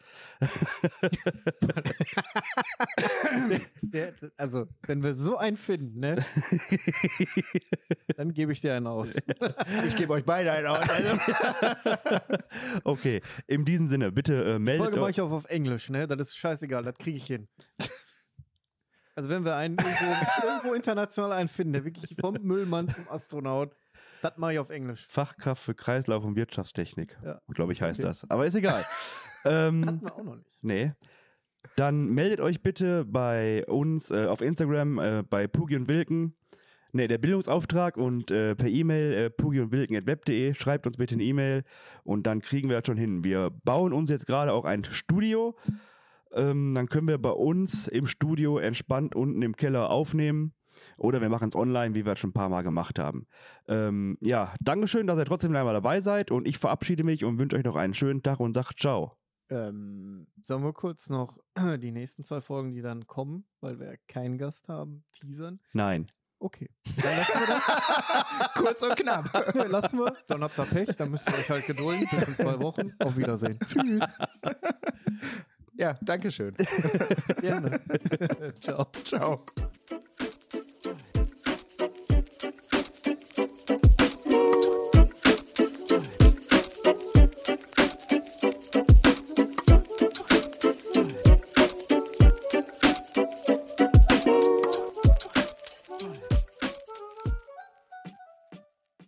der, also, wenn wir so einen finden, ne? Dann gebe ich dir einen aus. Ich gebe euch beide einen aus. Also. Okay, in diesem Sinne, bitte äh, Die meldet Folge mache euch. ich auch auf Englisch, ne? Das ist scheißegal, das kriege ich hin. Also wenn wir einen irgendwo, irgendwo international einen finden, der wirklich vom Müllmann zum Astronaut, das mache ich auf Englisch. Fachkraft für Kreislauf- und Wirtschaftstechnik, Ja. glaube ich, heißt Okay. das. Aber ist egal. ähm, Hatten wir auch noch nicht. Nee. Dann meldet euch bitte bei uns äh, auf Instagram äh, bei Pugi und Wilken. Nee, der Bildungsauftrag und äh, per E-Mail äh, pugi und wilken at web punkt de. Schreibt uns bitte eine E-Mail und dann kriegen wir das schon hin. Wir bauen uns jetzt gerade auch ein Studio. Ähm, dann können wir bei uns im Studio entspannt unten im Keller aufnehmen. Oder wir machen es online, wie wir es schon ein paar Mal gemacht haben. Ähm, ja, Dankeschön, dass ihr trotzdem einmal dabei seid und ich verabschiede mich und wünsche euch noch einen schönen Tag und sage ciao. Ähm, sollen wir kurz noch die nächsten zwei Folgen, die dann kommen, weil wir keinen Gast haben, teasern? Nein. Okay. Dann lassen wir das. Kurz und knapp. Nee, lassen wir. Dann habt ihr Pech. Dann müsst ihr euch halt gedulden. Bis in zwei Wochen. Auf Wiedersehen. Tschüss. Ja, danke schön. Gerne. Ciao. Ciao.